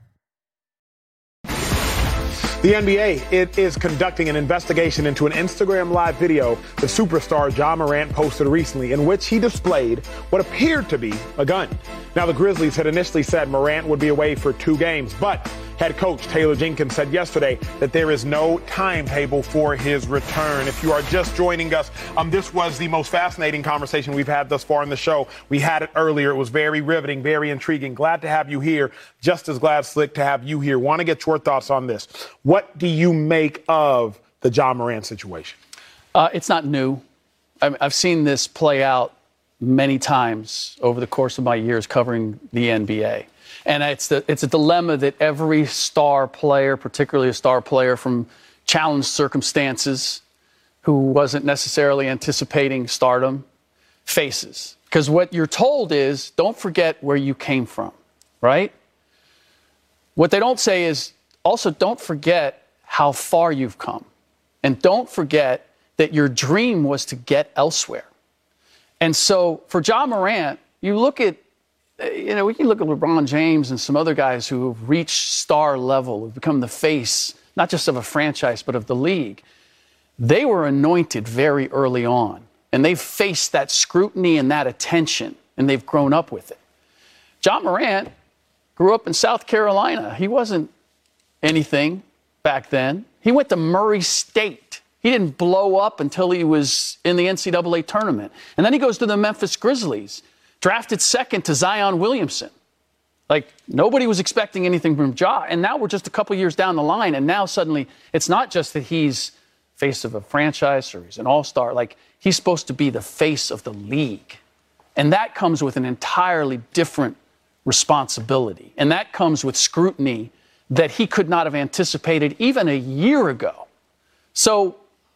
S7: The NBA, it is conducting an investigation into an Instagram Live video the superstar Ja Morant posted recently in which he displayed what appeared to be a gun. Now, the Grizzlies had initially said Morant would be away for 2 games, but head coach Taylor Jenkins said yesterday that there is no timetable for his return. If you are just joining us, this was the most fascinating conversation we've had thus far in the show. We had it earlier. It was very riveting, very intriguing. Glad to have you here. Just as glad, Slick, to have you here. Want to get your thoughts on this. What do you make of the Ja Morant situation?
S8: It's not new. I've seen this play out many times over the course of my years covering the NBA. And it's a dilemma that every star player, particularly a star player from challenged circumstances who wasn't necessarily anticipating stardom, faces. Because what you're told is, don't forget where you came from, right? What they don't say is, also don't forget how far you've come. And don't forget that your dream was to get elsewhere. And so for Ja Morant, you look at, we can look at LeBron James and some other guys who have reached star level, who've become the face, not just of a franchise, but of the league. They were anointed very early on, and they've faced that scrutiny and that attention, and they've grown up with it. Ja Morant grew up in South Carolina. He wasn't anything back then. He went to Murray State. He didn't blow up until he was in the NCAA tournament. And then he goes to the Memphis Grizzlies. Drafted second to Zion Williamson. Like, nobody was expecting anything from Ja. And now we're just a couple years down the line, and now suddenly it's not just that he's face of a franchise or he's an all-star. Like, he's supposed to be the face of the league. And that comes with an entirely different responsibility. And that comes with scrutiny that he could not have anticipated even a year ago. So,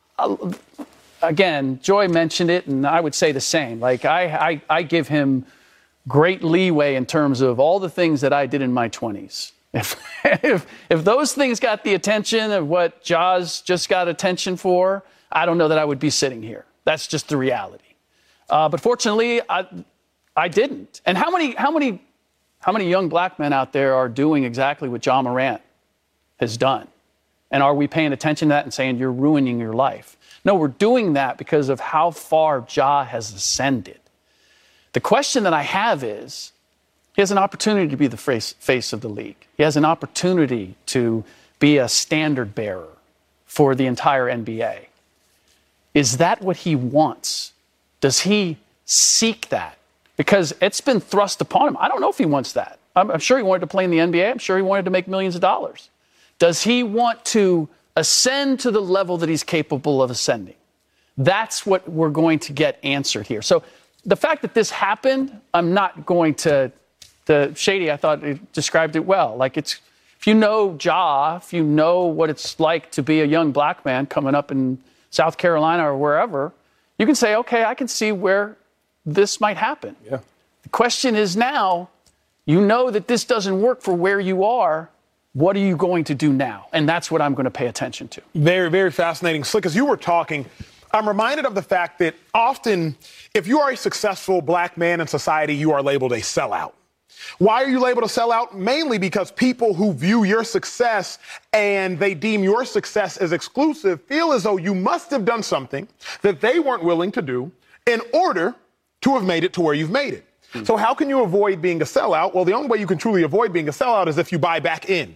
S8: again, Joy mentioned it, and I would say the same. Like, I give him great leeway in terms of all the things that I did in my 20s. If those things got the attention of what Ja's just got attention for, I don't know that I would be sitting here. That's just the reality. But fortunately, I didn't. And how many young black men out there are doing exactly what Ja Morant has done? And are we paying attention to that and saying, you're ruining your life? No, we're doing that because of how far Ja has ascended. The question that I have is, he has an opportunity to be the face of the league. He has an opportunity to be a standard bearer for the entire NBA. Is that what he wants? Does he seek that? Because it's been thrust upon him. I don't know if he wants that. I'm sure he wanted to play in the NBA. I'm sure he wanted to make millions of dollars. Does he want to ascend to the level that he's capable of ascending? That's what we're going to get answered here. So the fact that this happened, I'm not going to Shady, I thought it described it well. Like, it's, if you know Ja, if you know what it's like to be a young black man coming up in South Carolina or wherever, you can say, okay, I can see where this might happen.
S3: Yeah.
S8: The question is now, you know that this doesn't work for where you are. What are you going to do now? And that's what I'm going to pay attention to.
S7: Very, very fascinating. Slick, as you were talking, I'm reminded of the fact that often, if you are a successful black man in society, you are labeled a sellout. Why are you labeled a sellout? Mainly because people who view your success and they deem your success as exclusive feel as though you must have done something that they weren't willing to do in order to have made it to where you've made it. So how can you avoid being a sellout? Well, the only way you can truly avoid being a sellout is if you buy back in.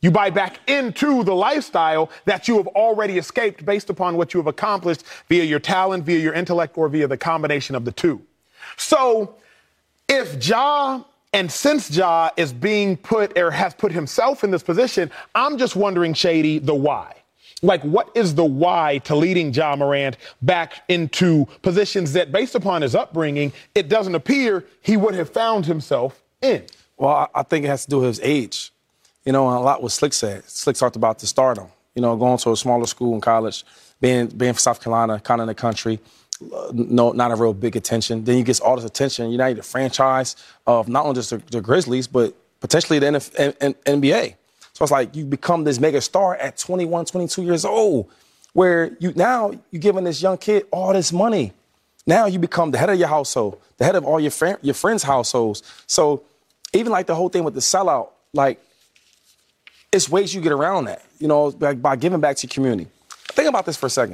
S7: You buy back into the lifestyle that you have already escaped based upon what you have accomplished via your talent, via your intellect, or via the combination of the two. So if Ja, and since Ja is being put or has put himself in this position, I'm just wondering, Shady, the why. Like, what is the why to leading Ja Morant back into positions that, based upon his upbringing, it doesn't appear he would have found himself in?
S3: Well, I think it has to do with his age. You know, a lot what Slick said. Slick talked about the stardom. You know, going to a smaller school in college, being from South Carolina, kind of in the country, not a real big attention. Then you get all this attention. You're now the franchise of not only just the Grizzlies, but potentially the NBA. So it's like you become this mega star at 21, 22 years old, where you're giving this young kid all this money. Now you become the head of your household, the head of all your friends' households. So even like the whole thing with the sellout, like, it's ways you get around that, you know, by giving back to your community. Think about this for a second.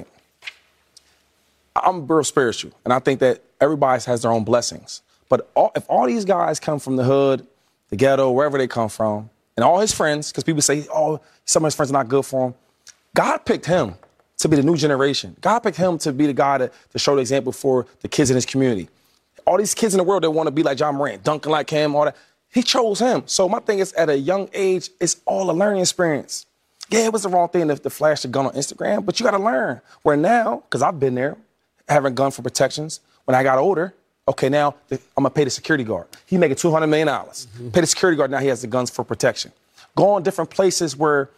S3: I'm real spiritual, and I think that everybody has their own blessings. But if all these guys come from the hood, the ghetto, wherever they come from, and all his friends, because people say, oh, some of his friends are not good for him, God picked him to be the new generation. God picked him to be the guy to show the example for the kids in his community. All these kids in the world that want to be like Ja Morant, dunking like him, all that. He chose him. So my thing is, at a young age, it's all a learning experience. Yeah, it was the wrong thing to flash the gun on Instagram, but you got to learn. Where now, because I've been there, having a gun for protections. When I got older, okay, now I'm going to pay the security guard. He making $200 million. Mm-hmm. Pay the security guard, now he has the guns for protection. Go on different places where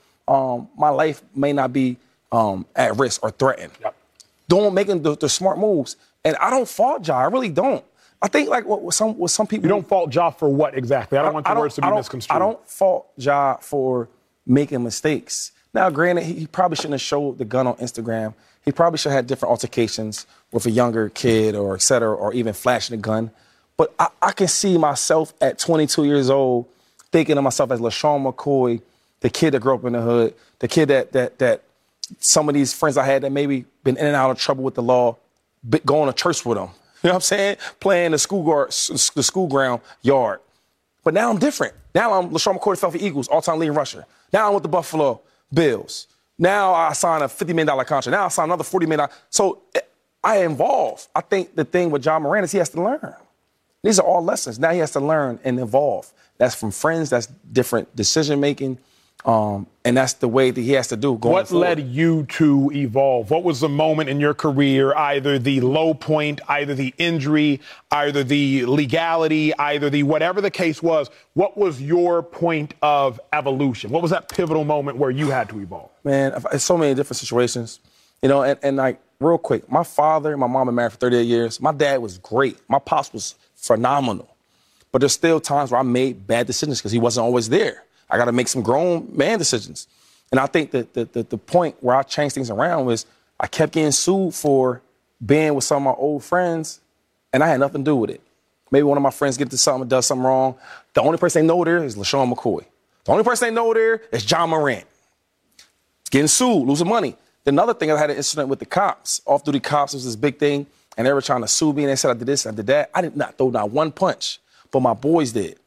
S3: my life may not be at risk or threatened. Yep. Making the smart moves. And I don't fault Ja, I really don't. I think like with some people. You
S7: don't fault Ja for what exactly? I don't want your words to be misconstrued.
S3: I don't fault Ja for making mistakes. Now, granted, he probably shouldn't have showed the gun on Instagram. He probably should have had different altercations with a younger kid or et cetera, or even flashing a gun. But I can see myself at 22 years old thinking of myself as LaShawn McCoy, the kid that grew up in the hood, the kid that some of these friends I had that maybe been in and out of trouble with the law, going to church with them. You know what I'm saying? Playing the school ground yard. But now I'm different. Now I'm LaShawn McCoy, Philadelphia Eagles, all-time leading rusher. Now I'm with the Buffalo Bills. Now I sign a $50 million contract. Now I sign another $40 million. So I evolve. I think the thing with Ja Morant is he has to learn. These are all lessons. Now he has to learn and evolve. That's from friends. That's different decision-making. And that's the way that he has to do going forward.
S7: What led you to evolve? What was the moment in your career, either the low point, either the injury, either the legality, either the whatever the case was, what was your point of evolution? What was that pivotal moment where you had to evolve?
S3: Man, it's so many different situations. You know, and like, real quick, my father and my mom were married for 38 years. My dad was great. My pops was phenomenal. But there's still times where I made bad decisions because he wasn't always there. I got to make some grown man decisions. And I think that the point where I changed things around was I kept getting sued for being with some of my old friends, and I had nothing to do with it. Maybe one of my friends gets to something, does something wrong. The only person they know there is LaShawn McCoy. The only person they know there is Ja Morant. Getting sued, losing money. Then another thing, I had an incident with the cops. Off-duty cops was this big thing, and they were trying to sue me, and they said I did this, I did that. I did not throw not one punch, but my boys did.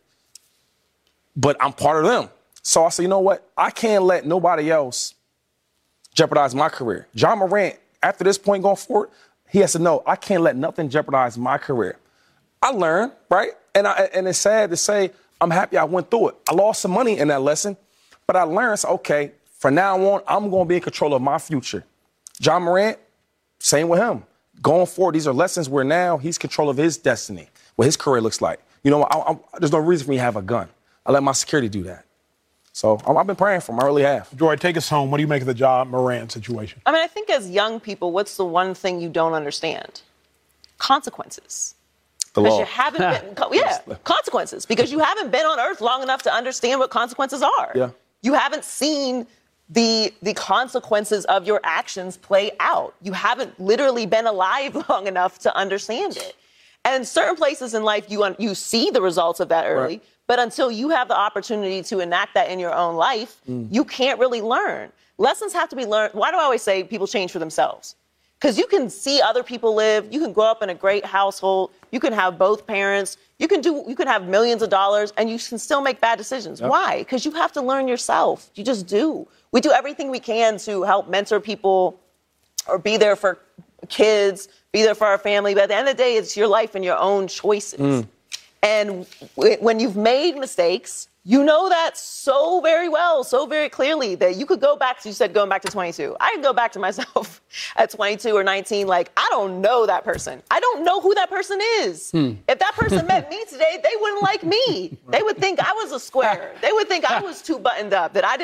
S3: But I'm part of them. So I said, you know what? I can't let nobody else jeopardize my career. Ja Morant, after this point going forward, he has to know I can't let nothing jeopardize my career. I learned, right? And it's sad to say I'm happy I went through it. I lost some money in that lesson, but I learned, so, okay, from now on, I'm going to be in control of my future. Ja Morant, same with him. Going forward, these are lessons where now he's control of his destiny, what his career looks like. You know, there's no reason for me to have a gun. I let my security do that. So I've been praying for him. I really have.
S7: Joy, take us home. What do you make of the Ja Morant situation?
S9: I mean, I think as young people, what's the one thing you don't understand? Consequences.
S3: The law.
S9: Because you haven't been, consequences. Because you haven't been on earth long enough to understand what consequences are.
S3: Yeah.
S9: You haven't seen the consequences of your actions play out. You haven't literally been alive long enough to understand it. And certain places in life, you see the results of that early. Right. But until you have the opportunity to enact that in your own life, you can't really learn. Lessons have to be learned. Why do I always say people change for themselves? Because you can see other people live. You can grow up in a great household. You can have both parents. You can have millions of dollars, and you can still make bad decisions. Yep. Why? Because you have to learn yourself. You just do. We do everything we can to help mentor people or be there for kids, be there for our family. But at the end of the day, it's your life and your own choices. And when you've made mistakes, you know that so very well, so very clearly that you could go back to, you said going back to 22. I could go back to myself at 22 or 19, like, I don't know that person. I don't know who that person is. If that person met me today, they wouldn't like me. They would think I was a square. They would think I was too buttoned up, that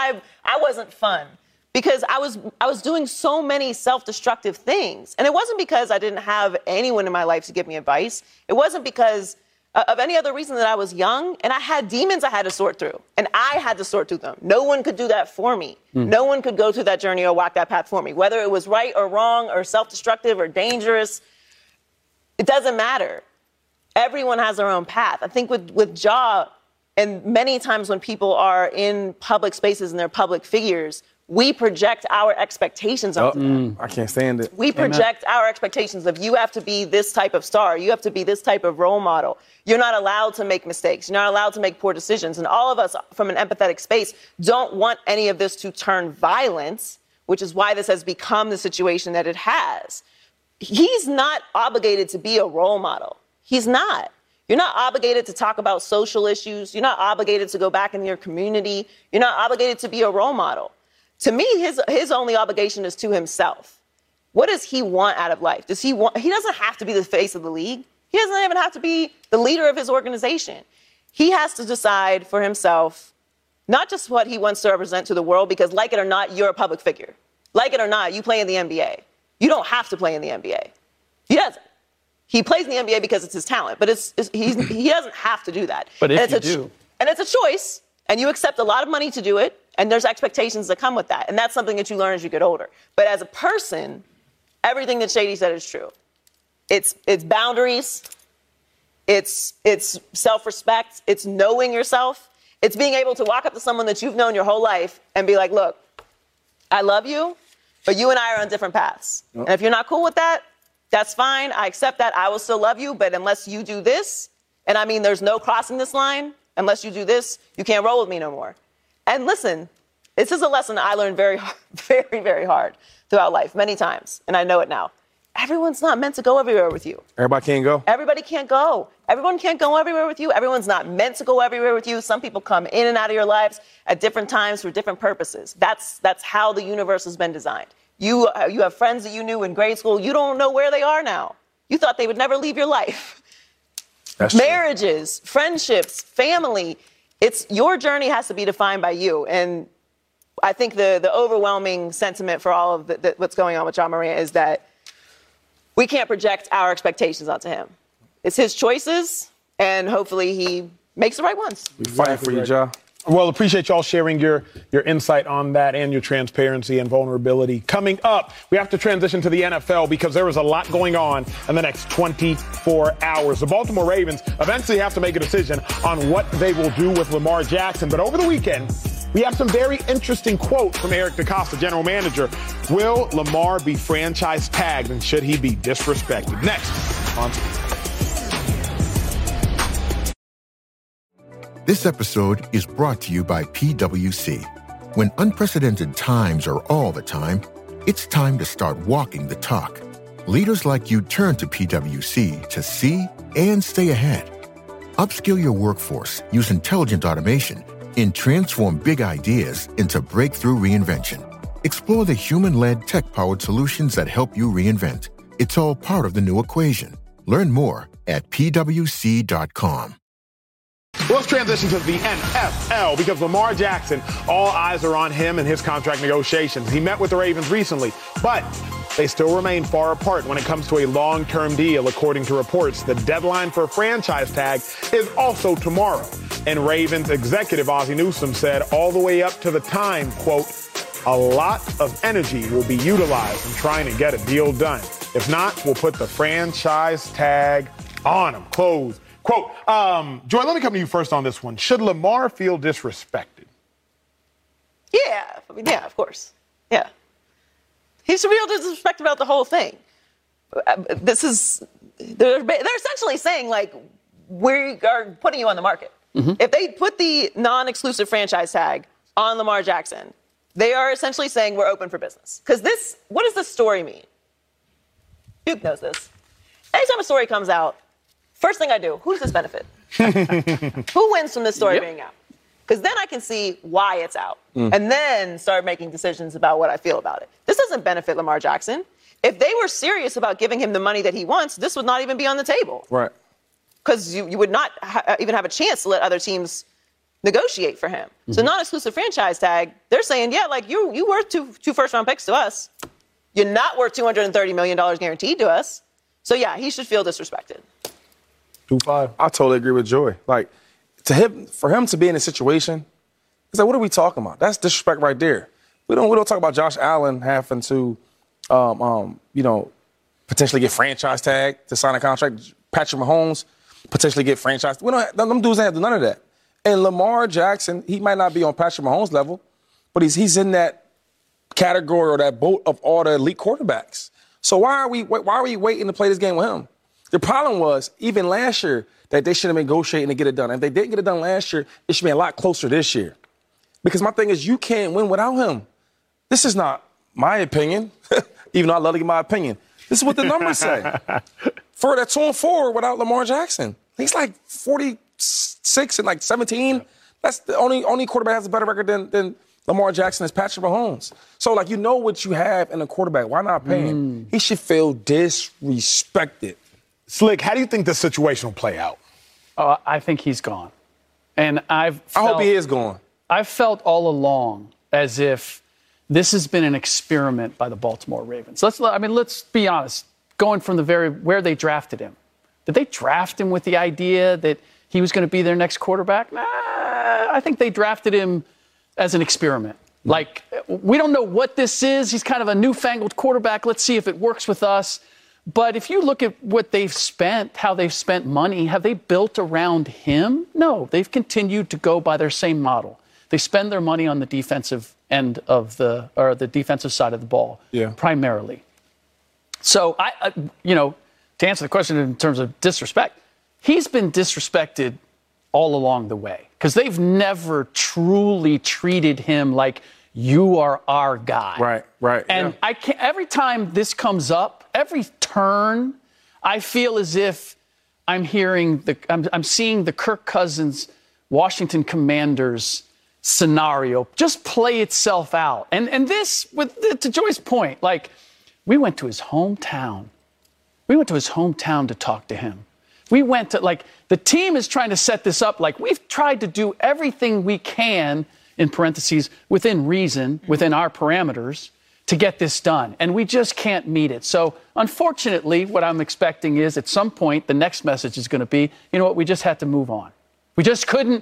S9: I wasn't fun. Because I was doing so many self-destructive things. And it wasn't because I didn't have anyone in my life to give me advice. It wasn't because of any other reason that I was young, and I had demons I had to sort through, and I had to sort through them. No one could do that for me. No one could go through that journey or walk that path for me. Whether it was right or wrong or self-destructive or dangerous, it doesn't matter. Everyone has their own path. I think with Ja, and many times when people are in public spaces and they're public figures, we project our expectations onto them.
S3: I can't stand it.
S9: We project our expectations of you have to be this type of star. You have to be this type of role model. You're not allowed to make mistakes. You're not allowed to make poor decisions. And all of us from an empathetic space don't want any of this to turn violence, which is why this has become the situation that it has. He's not obligated to be a role model. He's not. You're not obligated to talk about social issues. You're not obligated to go back in your community. You're not obligated to be a role model. To me, his only obligation is to himself. What does he want out of life? He doesn't have to be the face of the league. He doesn't even have to be the leader of his organization. He has to decide for himself, not just what he wants to represent to the world, because like it or not, you're a public figure. Like it or not, you play in the NBA. You don't have to play in the NBA. He doesn't. He plays in the NBA because it's his talent, but he doesn't have to do that.
S8: But if you do.
S9: And it's a choice, and you accept a lot of money to do it, and there's expectations that come with that. And that's something that you learn as you get older. But as a person, everything that Shady said is true. It's boundaries. It's self-respect. It's knowing yourself. It's being able to walk up to someone that you've known your whole life and be like, look, I love you, but you and I are on different paths. Yep. And if you're not cool with that, that's fine. I accept that. I will still love you. But unless you do this, and I mean there's no crossing this line, unless you do this, you can't roll with me no more. And listen, this is a lesson I learned very, very, very hard throughout life, many times, and I know it now. Everyone's not meant to go everywhere with you.
S3: Everybody can't go?
S9: Everybody can't go. Everyone can't go everywhere with you. Everyone's not meant to go everywhere with you. Some people come in and out of your lives at different times for different purposes. That's how the universe has been designed. You have friends that you knew in grade school. You don't know where they are now. You thought they would never leave your life.
S3: That's
S9: marriages, friendships, family. Your journey has to be defined by you. And I think the overwhelming sentiment for all of what's going on with Ja Morant is that we can't project our expectations onto him. It's his choices, and hopefully he makes the right ones.
S3: We fight for you, Ja.
S7: Well, appreciate y'all sharing your insight on that and your transparency and vulnerability. Coming up, we have to transition to the NFL because there is a lot going on in the next 24 hours. The Baltimore Ravens eventually have to make a decision on what they will do with Lamar Jackson. But over the weekend, we have some very interesting quotes from Eric DeCosta, general manager. Will Lamar be franchise tagged, and should he be disrespected? Next on Speed.
S13: This episode is brought to you by PwC. When unprecedented times are all the time, it's time to start walking the talk. Leaders like you turn to PwC to see and stay ahead. Upskill your workforce, use intelligent automation, and transform big ideas into breakthrough reinvention. Explore the human-led tech-powered solutions that help you reinvent. It's all part of the new equation. Learn more at pwc.com.
S7: Let's transition to the NFL because Lamar Jackson, all eyes are on him and his contract negotiations. He met with the Ravens recently, but they still remain far apart when it comes to a long-term deal. According to reports, the deadline for a franchise tag is also tomorrow. And Ravens executive Ozzie Newsome said all the way up to the time, quote, a lot of energy will be utilized in trying to get a deal done. If not, we'll put the franchise tag on him. Close. Quote, Joy, let me come to you first on this one. Should Lamar feel disrespected?
S9: Yeah. I mean, yeah, of course. Yeah. He should feel disrespected about the whole thing. They're essentially saying, like, we are putting you on the market. Mm-hmm. If they put the non-exclusive franchise tag on Lamar Jackson, they are essentially saying we're open for business. Because what does this story mean? Duke knows this. Anytime a story comes out, first thing I do, who does this benefit? Who wins from this story being out? Because then I can see why it's out and then start making decisions about what I feel about it. This doesn't benefit Lamar Jackson. If they were serious about giving him the money that he wants, this would not even be on the table.
S3: Right.
S9: Because you would not even have a chance to let other teams negotiate for him. Mm-hmm. So non-exclusive franchise tag, they're saying, yeah, like you worth two first-round picks to us. You're not worth $230 million guaranteed to us. So, yeah, he should feel disrespected.
S3: 2-5. I totally agree with Joy. Like, for him to be in a situation, it's like, what are we talking about? That's disrespect right there. We don't talk about Josh Allen having to, potentially get franchise tagged to sign a contract. Patrick Mahomes potentially get franchise. Them dudes ain't have to do none of that. And Lamar Jackson, he might not be on Patrick Mahomes' level, but he's in that category or that boat of all the elite quarterbacks. So why are we waiting to play this game with him? The problem was, even last year, that they should have been negotiating to get it done. If they didn't get it done last year, it should be a lot closer this year. Because my thing is, you can't win without him. This is not my opinion, even though I love to give my opinion. This is what the numbers say. For that 2-4 without Lamar Jackson. He's like 46 and like 17. That's the only quarterback has a better record than Lamar Jackson is Patrick Mahomes. So, like, you know what you have in a quarterback. Why not pay him? He should feel disrespected.
S7: Slick, how do you think this situation will play out?
S8: I think he's gone. And I
S3: hope he is gone.
S8: I've felt all along as if this has been an experiment by the Baltimore Ravens. Let's be honest. Going from where they drafted him. Did they draft him with the idea that he was going to be their next quarterback? Nah, I think they drafted him as an experiment. Like, we don't know what this is. He's kind of a newfangled quarterback. Let's see if it works with us. But if you look at what they've spent, how they've spent money, have they built around him? No, they've continued to go by their same model. They spend their money on the defensive end of the defensive side of the ball, primarily. So, to answer the question in terms of disrespect, he's been disrespected all along the way because they've never truly treated him like you are our guy.
S3: Right.
S8: And every time this comes up, every turn, I feel as if I'm seeing the Kirk Cousins Washington Commanders scenario just play itself out. And this, to Joy's point, like, we went to his hometown. We went to his hometown to talk to him. We went to, the team is trying to set this up. Like, we've tried to do everything we can, in parentheses, within reason, within our parameters, to get this done. And we just can't meet it. So, unfortunately, what I'm expecting is at some point, the next message is going to be, you know what, we just had to move on. We just couldn't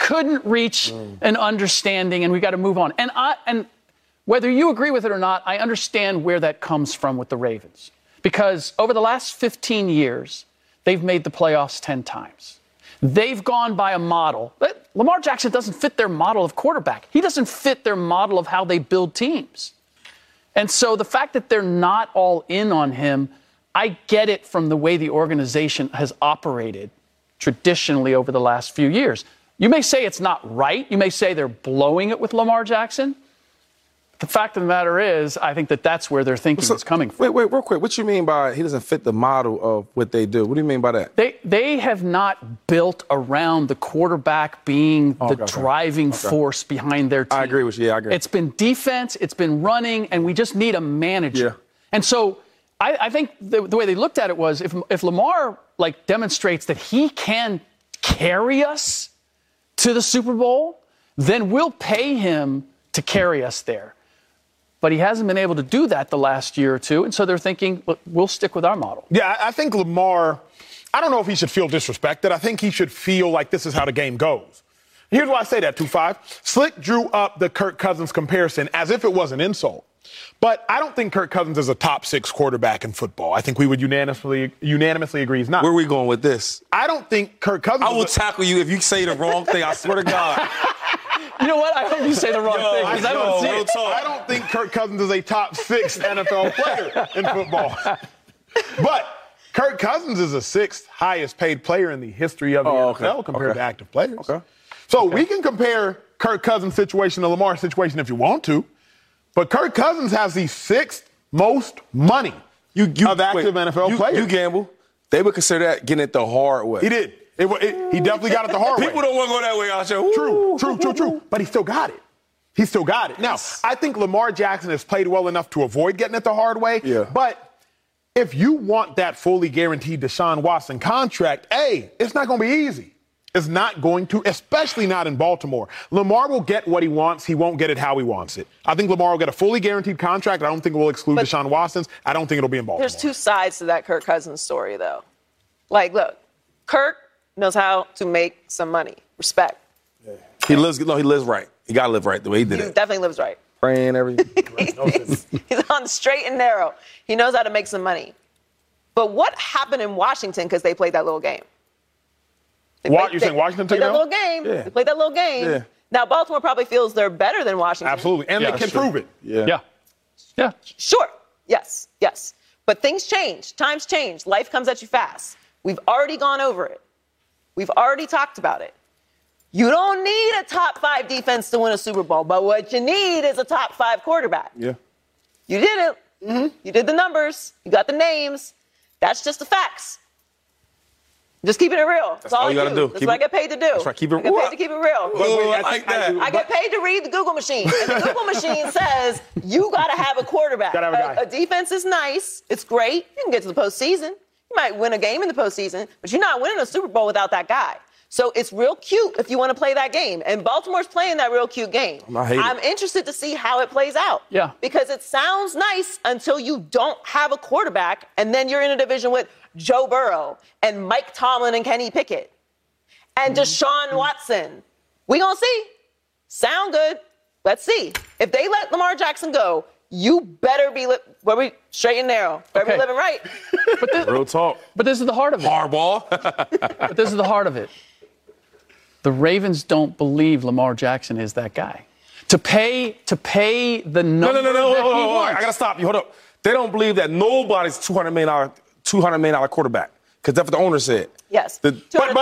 S8: reach an understanding, and we got to move on. And whether you agree with it or not, I understand where that comes from with the Ravens. Because over the last 15 years, they've made the playoffs 10 times. They've gone by a model. Lamar Jackson doesn't fit their model of quarterback. He doesn't fit their model of how they build teams. And so the fact that they're not all in on him, I get it from the way the organization has operated traditionally over the last few years. You may say it's not right. You may say they're blowing it with Lamar Jackson. The fact of the matter is, I think that's where their thinking is coming from.
S3: Wait, real quick. What you mean by he doesn't fit the model of what they do? What do you mean by that?
S8: They have not built around the quarterback being the driving force behind their team.
S3: I agree with you. Yeah, I agree.
S8: It's been defense, it's been running, and we just need a manager. Yeah. And so I think the way they looked at it was if Lamar demonstrates that he can carry us to the Super Bowl, then we'll pay him to carry us there. But he hasn't been able to do that the last year or two, and so they're thinking, look, we'll stick with our model.
S7: Yeah, I think Lamar, I don't know if he should feel disrespected. I think he should feel like this is how the game goes. Here's why I say that, 2-5. Slick drew up the Kirk Cousins comparison as if it was an insult. But I don't think Kirk Cousins is a top 6 quarterback in football. I think we would unanimously agree he's not.
S3: Where are we going with this?
S7: I don't think Kirk Cousins
S3: I will tackle you if you say the wrong thing, I swear to God.
S8: You know what? what? I hope you say the wrong thing, because I don't see it.
S7: I don't think Kirk Cousins is a top 6 NFL player in football. But Kirk Cousins is the 6th highest paid player in the history of the NFL compared to active players. So we can compare Kirk Cousins' situation to Lamar's situation if you want to, but Kirk Cousins has the 6th most money of active NFL players.
S11: You gamble. They would consider that getting it the hard way.
S7: He did. He definitely got it the hard way.
S11: People don't want to go that way, Asha.
S7: True. But he still got it. Now, I think Lamar Jackson has played well enough to avoid getting it the hard way.
S11: Yeah.
S7: But if you want that fully guaranteed Deshaun Watson contract, it's not going to be easy. It's not going to, especially not in Baltimore. Lamar will get what he wants. He won't get it how he wants it. I think Lamar will get a fully guaranteed contract. I don't think it will exclude Deshaun Watson's. I don't think it'll be in Baltimore.
S9: There's 2 sides to that Kirk Cousins story, though. Like, look, Kirk knows how to make some money. Respect.
S11: Yeah. He lives right. He got to live right the way he did it.
S9: He definitely lives right.
S11: Praying everything.
S9: He's on the straight and narrow. He knows how to make some money. But what happened in Washington because they played that little game?
S7: You're saying Washington took
S9: that little game? Yeah. They played that little game. Yeah. Now, Baltimore probably feels they're better than Washington.
S7: Absolutely. And they can prove it.
S8: Yeah.
S9: Sure. Yes. But things change. Times change. Life comes at you fast. We've already gone over it. We've already talked about it. You don't need a top 5 defense to win a Super Bowl, but what you need is a top 5 quarterback.
S11: Yeah.
S9: You did it. Mm-hmm. You did the numbers. You got the names. That's just the facts. Just keeping it real.
S11: That's all you got to do.
S9: That's what I get paid to do.
S11: That's right. I get
S9: paid to keep it real.
S11: I
S9: get paid to read the Google machine. And the Google machine says you got to have a quarterback. A defense is nice. It's great. You can get to the postseason. You might win a game in the postseason, but you're not winning a Super Bowl without that guy. So it's real cute if you want to play that game. And Baltimore's playing that real cute game. I'm interested to see how it plays out.
S8: Yeah.
S9: Because it sounds nice until you don't have a quarterback, and then you're in a division with Joe Burrow and Mike Tomlin and Kenny Pickett and Deshaun Watson. We gonna see. Sound good. Let's see. If they let Lamar Jackson go, you better be straight and narrow. Better be living right.
S11: Real talk.
S8: But this is the heart of it.
S11: Hardball.
S8: But this is the heart of it. The Ravens don't believe Lamar Jackson is that guy. To pay the number that he wants.
S11: I got to stop you. Hold up. They don't believe that nobody's $200 million quarterback. Because that's what the owner said.
S9: Yes.
S7: But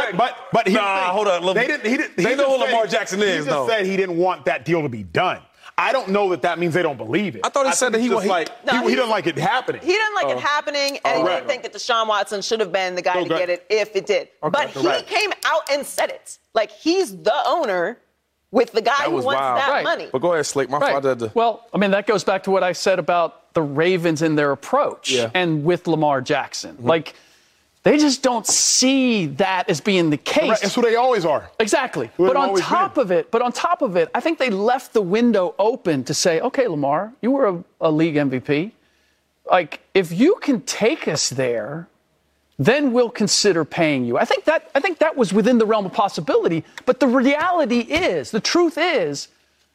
S11: hold on. They know who Lamar Jackson is,
S7: He just said he didn't want that deal to be done. I don't know that means they don't believe it.
S11: I thought he said that he doesn't
S7: like it happening.
S9: He didn't like it happening, and he didn't think that Deshaun Watson should have been the guy to get it if it did. But he came out and said it. Like, he's the owner with the guy who wants that money.
S11: But go ahead, Slick. My father had to...
S8: Well, I mean, that goes back to what I said about the Ravens and their approach and with Lamar Jackson. Mm-hmm. Like, they just don't see that as being the case.
S7: That's who they always are.
S8: Exactly. But on top of it, I think they left the window open to say, okay, Lamar, you were a league MVP. Like, if you can take us there, then we'll consider paying you. I think that was within the realm of possibility. But the reality is, the truth is,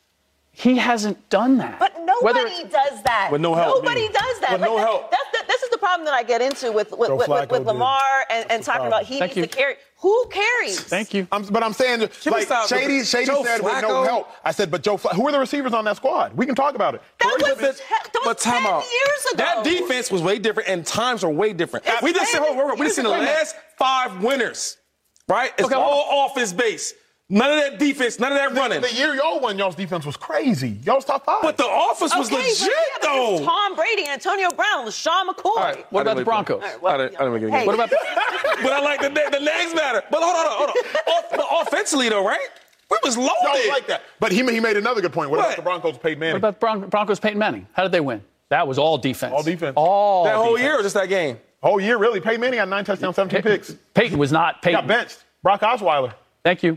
S8: he hasn't done that.
S9: But nobody does that.
S11: With no help.
S9: Nobody does that.
S11: With no help.
S9: This is the problem that I get into with Lamar and talking about he needs to carry. Who carries?
S8: Thank you.
S7: But I'm saying, like, Shady said with no help. I said, but Joe Flacco, who are the receivers on that squad? We can talk about it.
S9: That was 10 years ago.
S11: That defense was way different, and times are way different. We just seen the last 5 winners, right? It's all offense-based. None of that defense, none of that running.
S7: The year y'all won, y'all's defense was crazy. Y'all's top 5.
S11: But the offense was legit, though.
S9: Tom Brady, Antonio Brown, LaShawn McCoy.
S8: Right, what about the Broncos?
S11: I didn't make it. What about but I like the names matter. But hold on. Offensively, though, right? We was loaded.
S7: Y'all like that. But he made another good point. What about the Broncos, Peyton Manning?
S8: What about the Broncos, Peyton Manning? How did they win? That was all defense.
S7: All defense.
S11: That whole year or just that game?
S7: Whole year, really. Peyton Manning got 9 touchdowns, 17 picks.
S8: Peyton was not Peyton.
S7: He got benched. Brock Osweiler.
S8: Thank you.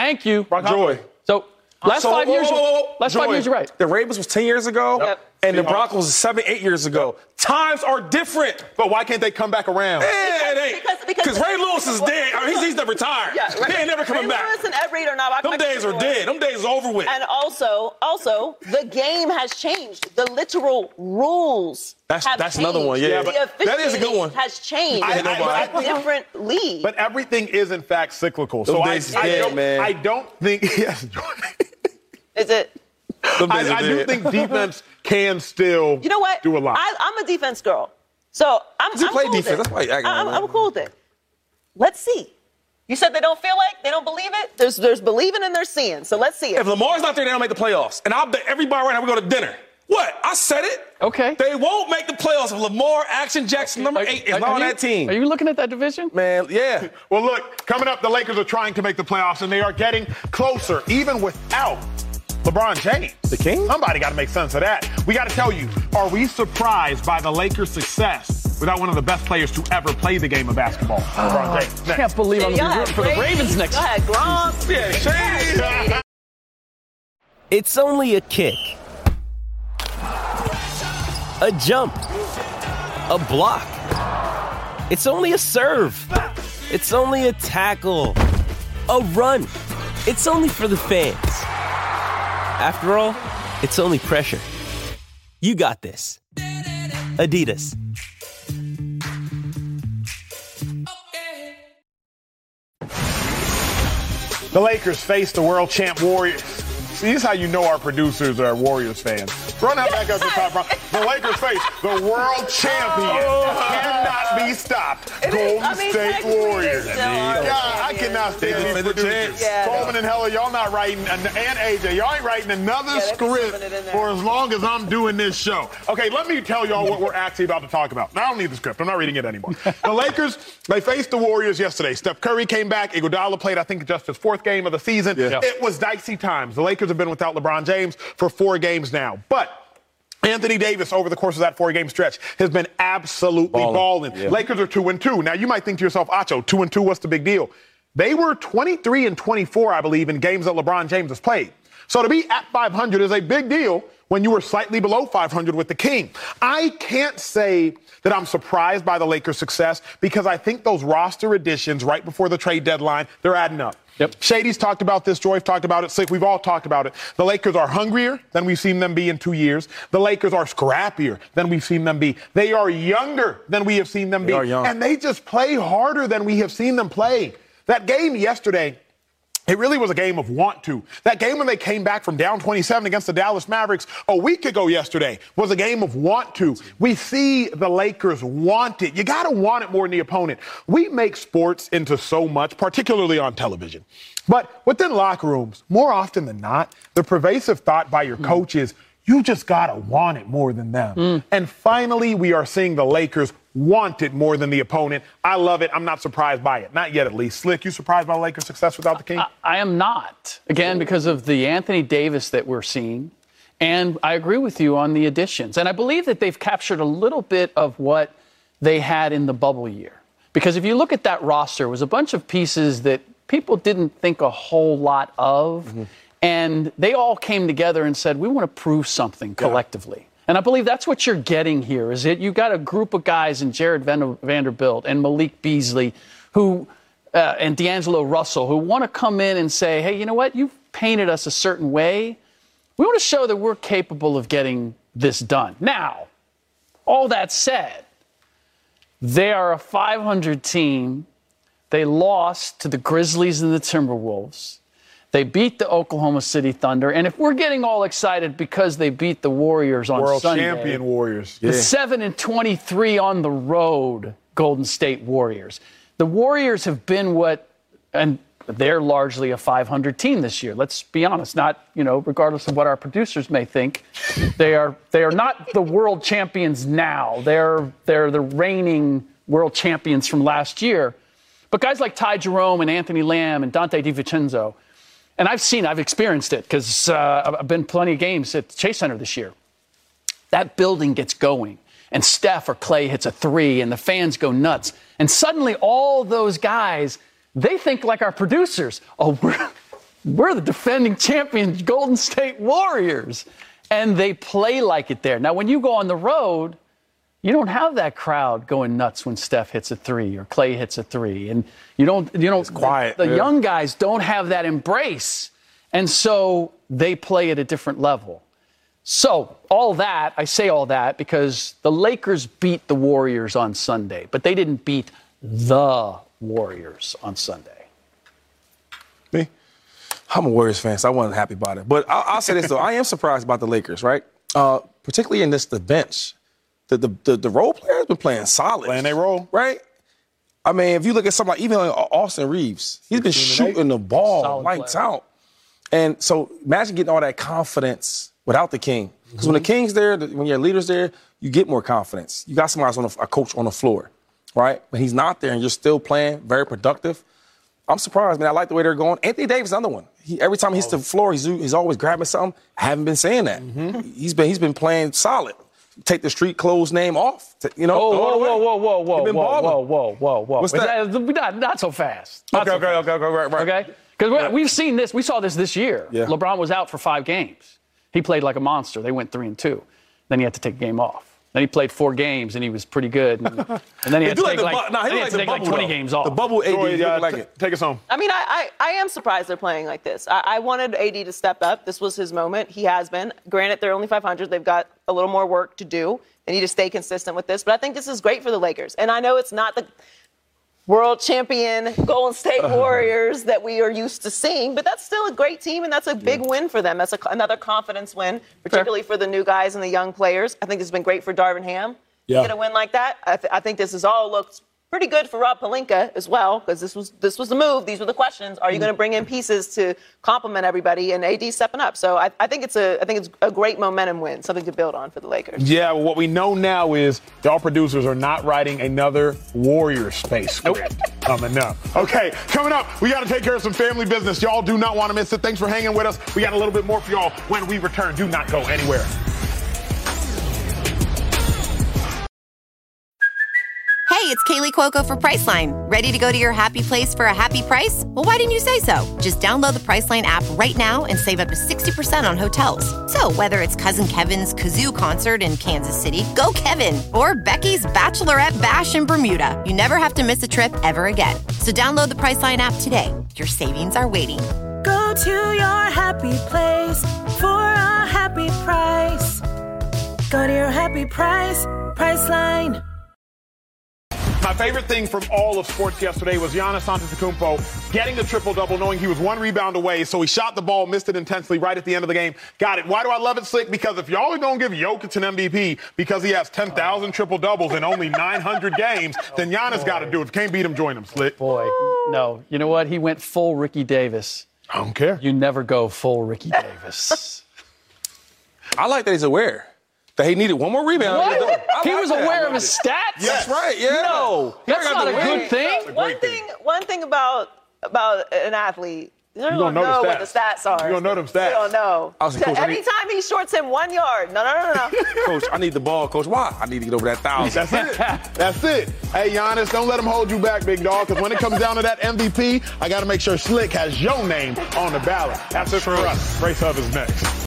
S7: Joy.
S8: So, last 5 years, you're right.
S11: The Ravens was 10 years ago, and the Broncos was 7-8 years ago. Times are different.
S7: But why can't they come back around?
S11: Because Ray Lewis is dead. He's never retired. Yeah, he ain't never coming back.
S9: Ray Lewis and Ed Reed are not back.
S11: Them days are dead. Them days are over with.
S9: And also, the game has changed. The literal rules have changed.
S11: That's another one. Yeah, but that is a good one.
S9: Has changed. It's a different league.
S7: But everything is, in fact, cyclical.
S11: So I don't think...
S7: Yes,
S9: Is it?
S7: I do think defense can still
S9: You know what?
S7: do a lot.
S9: I'm a defense girl. So I'm
S11: You play
S9: cool with
S11: defense.
S9: it.
S11: That's why you acting like that.
S9: I'm cool with it. Let's see. You said they don't feel like, they don't believe it? There's believing and there's seeing. So let's see it.
S11: If Lamar's not there, they don't make the playoffs. And I'll bet everybody right now we go to dinner. What? I said it.
S8: Okay.
S11: They won't make the playoffs if Lamar Action Jackson, number 8, is not on that team.
S8: Are you looking at that division?
S11: Man, yeah.
S7: Well, look, coming up, the Lakers are trying to make the playoffs, and they are getting closer, even without LeBron James.
S11: The king?
S7: Somebody got to make sense of that. We got to tell you, are we surprised by the Lakers' success without one of the best players to ever play the game of basketball? LeBron James.
S8: I can't believe I'm going to be rooting for the Ravens next.
S9: Go ahead, Gronk.
S7: Yeah, Shady.
S14: It's only a kick, a jump, a block. It's only a serve. It's only a tackle, a run. It's only for the fans. After all, it's only pressure. You got this. Adidas.
S7: The Lakers face the world champ Warriors. See, this is how you know our producers are Warriors fans. Run that back up to the top, bro. The Lakers face the world champion. Cannot be stopped. Golden State Warriors. I cannot stand these producers. Coleman and Heller, y'all not writing, and AJ, y'all ain't writing another script for as long as I'm doing this show. Okay, let me tell y'all what we're actually about to talk about. I don't need the script. I'm not reading it anymore. The Lakers, they faced the Warriors yesterday. Steph Curry came back. Iguodala played, I think, just his 4th game of the season. Yeah. It was dicey times. The Lakers have been without LeBron James for 4 games now. But Anthony Davis, over the course of that 4-game stretch, has been absolutely balling. Yeah. Lakers are 2-2. Now, you might think to yourself, Acho, 2-2, what's the big deal? They were 23-24, I believe, in games that LeBron James has played. So to be at 500 is a big deal when you were slightly below 500 with the King. I can't say that I'm surprised by the Lakers' success because I think those roster additions right before the trade deadline, they're adding up. Yep. Shady's talked about this. Joy've talked about it. Slick, we've all talked about it. The Lakers are hungrier than we've seen them be in 2 years. The Lakers are scrappier than we've seen them be. They are younger than we have seen them be. And they just play harder than we have seen them play. That game yesterday, it really was a game of want to. That game when they came back from down 27 against the Dallas Mavericks a week ago yesterday was a game of want to. We see the Lakers want it. You got to want it more than the opponent. We make sports into so much, particularly on television. But within locker rooms, more often than not, the pervasive thought by your coach is, you just got to want it more than them. And finally, we are seeing the Lakers want it more than the opponent. I love it. I'm not surprised by it. Not yet, at least. Slick, you surprised by the Lakers' success without the King?
S8: I am not. Again, because of the Anthony Davis that we're seeing. And I agree with you on the additions. And I believe that they've captured a little bit of what they had in the bubble year. Because if you look at that roster, it was a bunch of pieces that people didn't think a whole lot of. And they all came together and said, we want to prove something collectively. And I believe that's what you're getting here, is it? You've got a group of guys in Jared Vanderbilt and Malik Beasley who and D'Angelo Russell who want to come in and say, hey, you know what? You've painted us a certain way. We want to show that we're capable of getting this done. Now, all that said, they are a 500 team. They lost to the Grizzlies and the Timberwolves. They beat the Oklahoma City Thunder. And if we're getting all excited because they beat the Warriors on Sunday.
S7: World champion Warriors.
S8: The 7-23 on the road Golden State Warriors. The Warriors have been and they're largely a 500 team this year. Let's be honest. Not, regardless of what our producers may think, they are not the world champions now. They're the reigning world champions from last year. But guys like Ty Jerome and Anthony Lamb and Dante DiVincenzo, and I've experienced it because I've been plenty of games at Chase Center this year. That building gets going, and Steph or Clay hits a 3, and the fans go nuts. And suddenly all those guys, they think like our producers. Oh, we're the defending champions Golden State Warriors. And they play like it there. Now, when you go on the road, you don't have that crowd going nuts when Steph hits a 3 or Clay hits a 3. And you don't it's quiet. The young guys don't have that embrace. And so they play at a different level. So I say all that because the Lakers beat the Warriors on Sunday, but they didn't beat the Warriors on Sunday.
S7: Me?
S3: I'm a Warriors fan, so I wasn't happy about it. But I'll say this, though. I am surprised about the Lakers, right? Particularly in the bench. The role players been playing solid.
S7: Playing their role.
S3: Right? I mean, if you look at somebody, even like Austin Reeves, he's been shooting the ball lights out. And so imagine getting all that confidence without the King. Because when the King's there, when your leader's there, you get more confidence. You got somebody else a coach on the floor, right? When he's not there and you're still playing, very productive. I'm surprised, man. I like the way they're going. Anthony Davis, another one. Every time he hits the floor, he's always grabbing something. I haven't been saying that. He's been playing solid. Take the street clothes name off.
S8: Whoa. What's
S3: that?
S8: Not so fast.
S3: Okay, right.
S8: Okay? Because we've seen this. We saw this year. Yeah. LeBron was out for 5 games. He played like a monster. They went 3-2. Then he had to take a game off. Then he played 4 games, and he was pretty good. And then he had to take like 20 games off.
S3: The bubble AD,
S7: take us home.
S9: I mean, I am surprised they're playing like this. I wanted AD to step up. This was his moment. He has been. Granted, they're only 500. They've got a little more work to do. They need to stay consistent with this. But I think this is great for the Lakers. And I know it's not the world champion Golden State Warriors that we are used to seeing, but that's still a great team, and that's a big win for them. That's another confidence win, particularly for the new guys and the young players. I think it's been great for Darvin Ham to get a win like that. I think this has all looked pretty good for Rob Pelinka as well, because this was the move. These were the questions. Are you going to bring in pieces to complement everybody? And AD stepping up. So I think it's a great momentum win, something to build on for the Lakers.
S7: Yeah, well, what we know now is y'all producers are not writing another Warriors space script coming up. Okay, coming up, we got to take care of some family business. Y'all do not want to miss it. Thanks for hanging with us. We got a little bit more for y'all when we return. Do not go anywhere.
S15: Hey, it's Kaylee Cuoco for Priceline. Ready to go to your happy place for a happy price? Well, why didn't you say so? Just download the Priceline app right now and save up to 60% on hotels. So whether it's Cousin Kevin's Kazoo Concert in Kansas City, go Kevin, or Becky's Bachelorette Bash in Bermuda, you never have to miss a trip ever again. So download the Priceline app today. Your savings are waiting.
S4: Go to your happy place for a happy price. Go to your happy price, Priceline.
S7: My favorite thing from all of sports yesterday was Giannis Antetokounmpo getting the triple-double, knowing he was 1 rebound away. So he shot the ball, missed it intensely right at the end of the game. Got it. Why do I love it, Slick? Because if y'all are going to give Jokic an MVP because he has 10,000 triple-doubles in only 900 games, then Giannis got to do it. If you can't beat him, join him, Slick.
S8: Boy, no. You know what? He went full Ricky Davis.
S7: I don't care.
S8: You never go full Ricky Davis.
S3: I like that he's aware that he needed one more rebound.
S8: What? He was aware of his stats?
S3: Yes. That's right, yeah.
S8: No, that's not a good thing.
S9: One thing about an athlete, you don't know what the stats are.
S7: You don't know them stats.
S9: You don't know. Every time he shorts him 1 yard. No.
S3: Coach, I need the ball. Coach, why? I need to get over that 1,000.
S7: That's it. Hey, Giannis, don't let him hold you back, big dog, because when it comes down to that MVP, I got to make sure Slick has your name on the ballot. That's it for us. Grace Hub is next.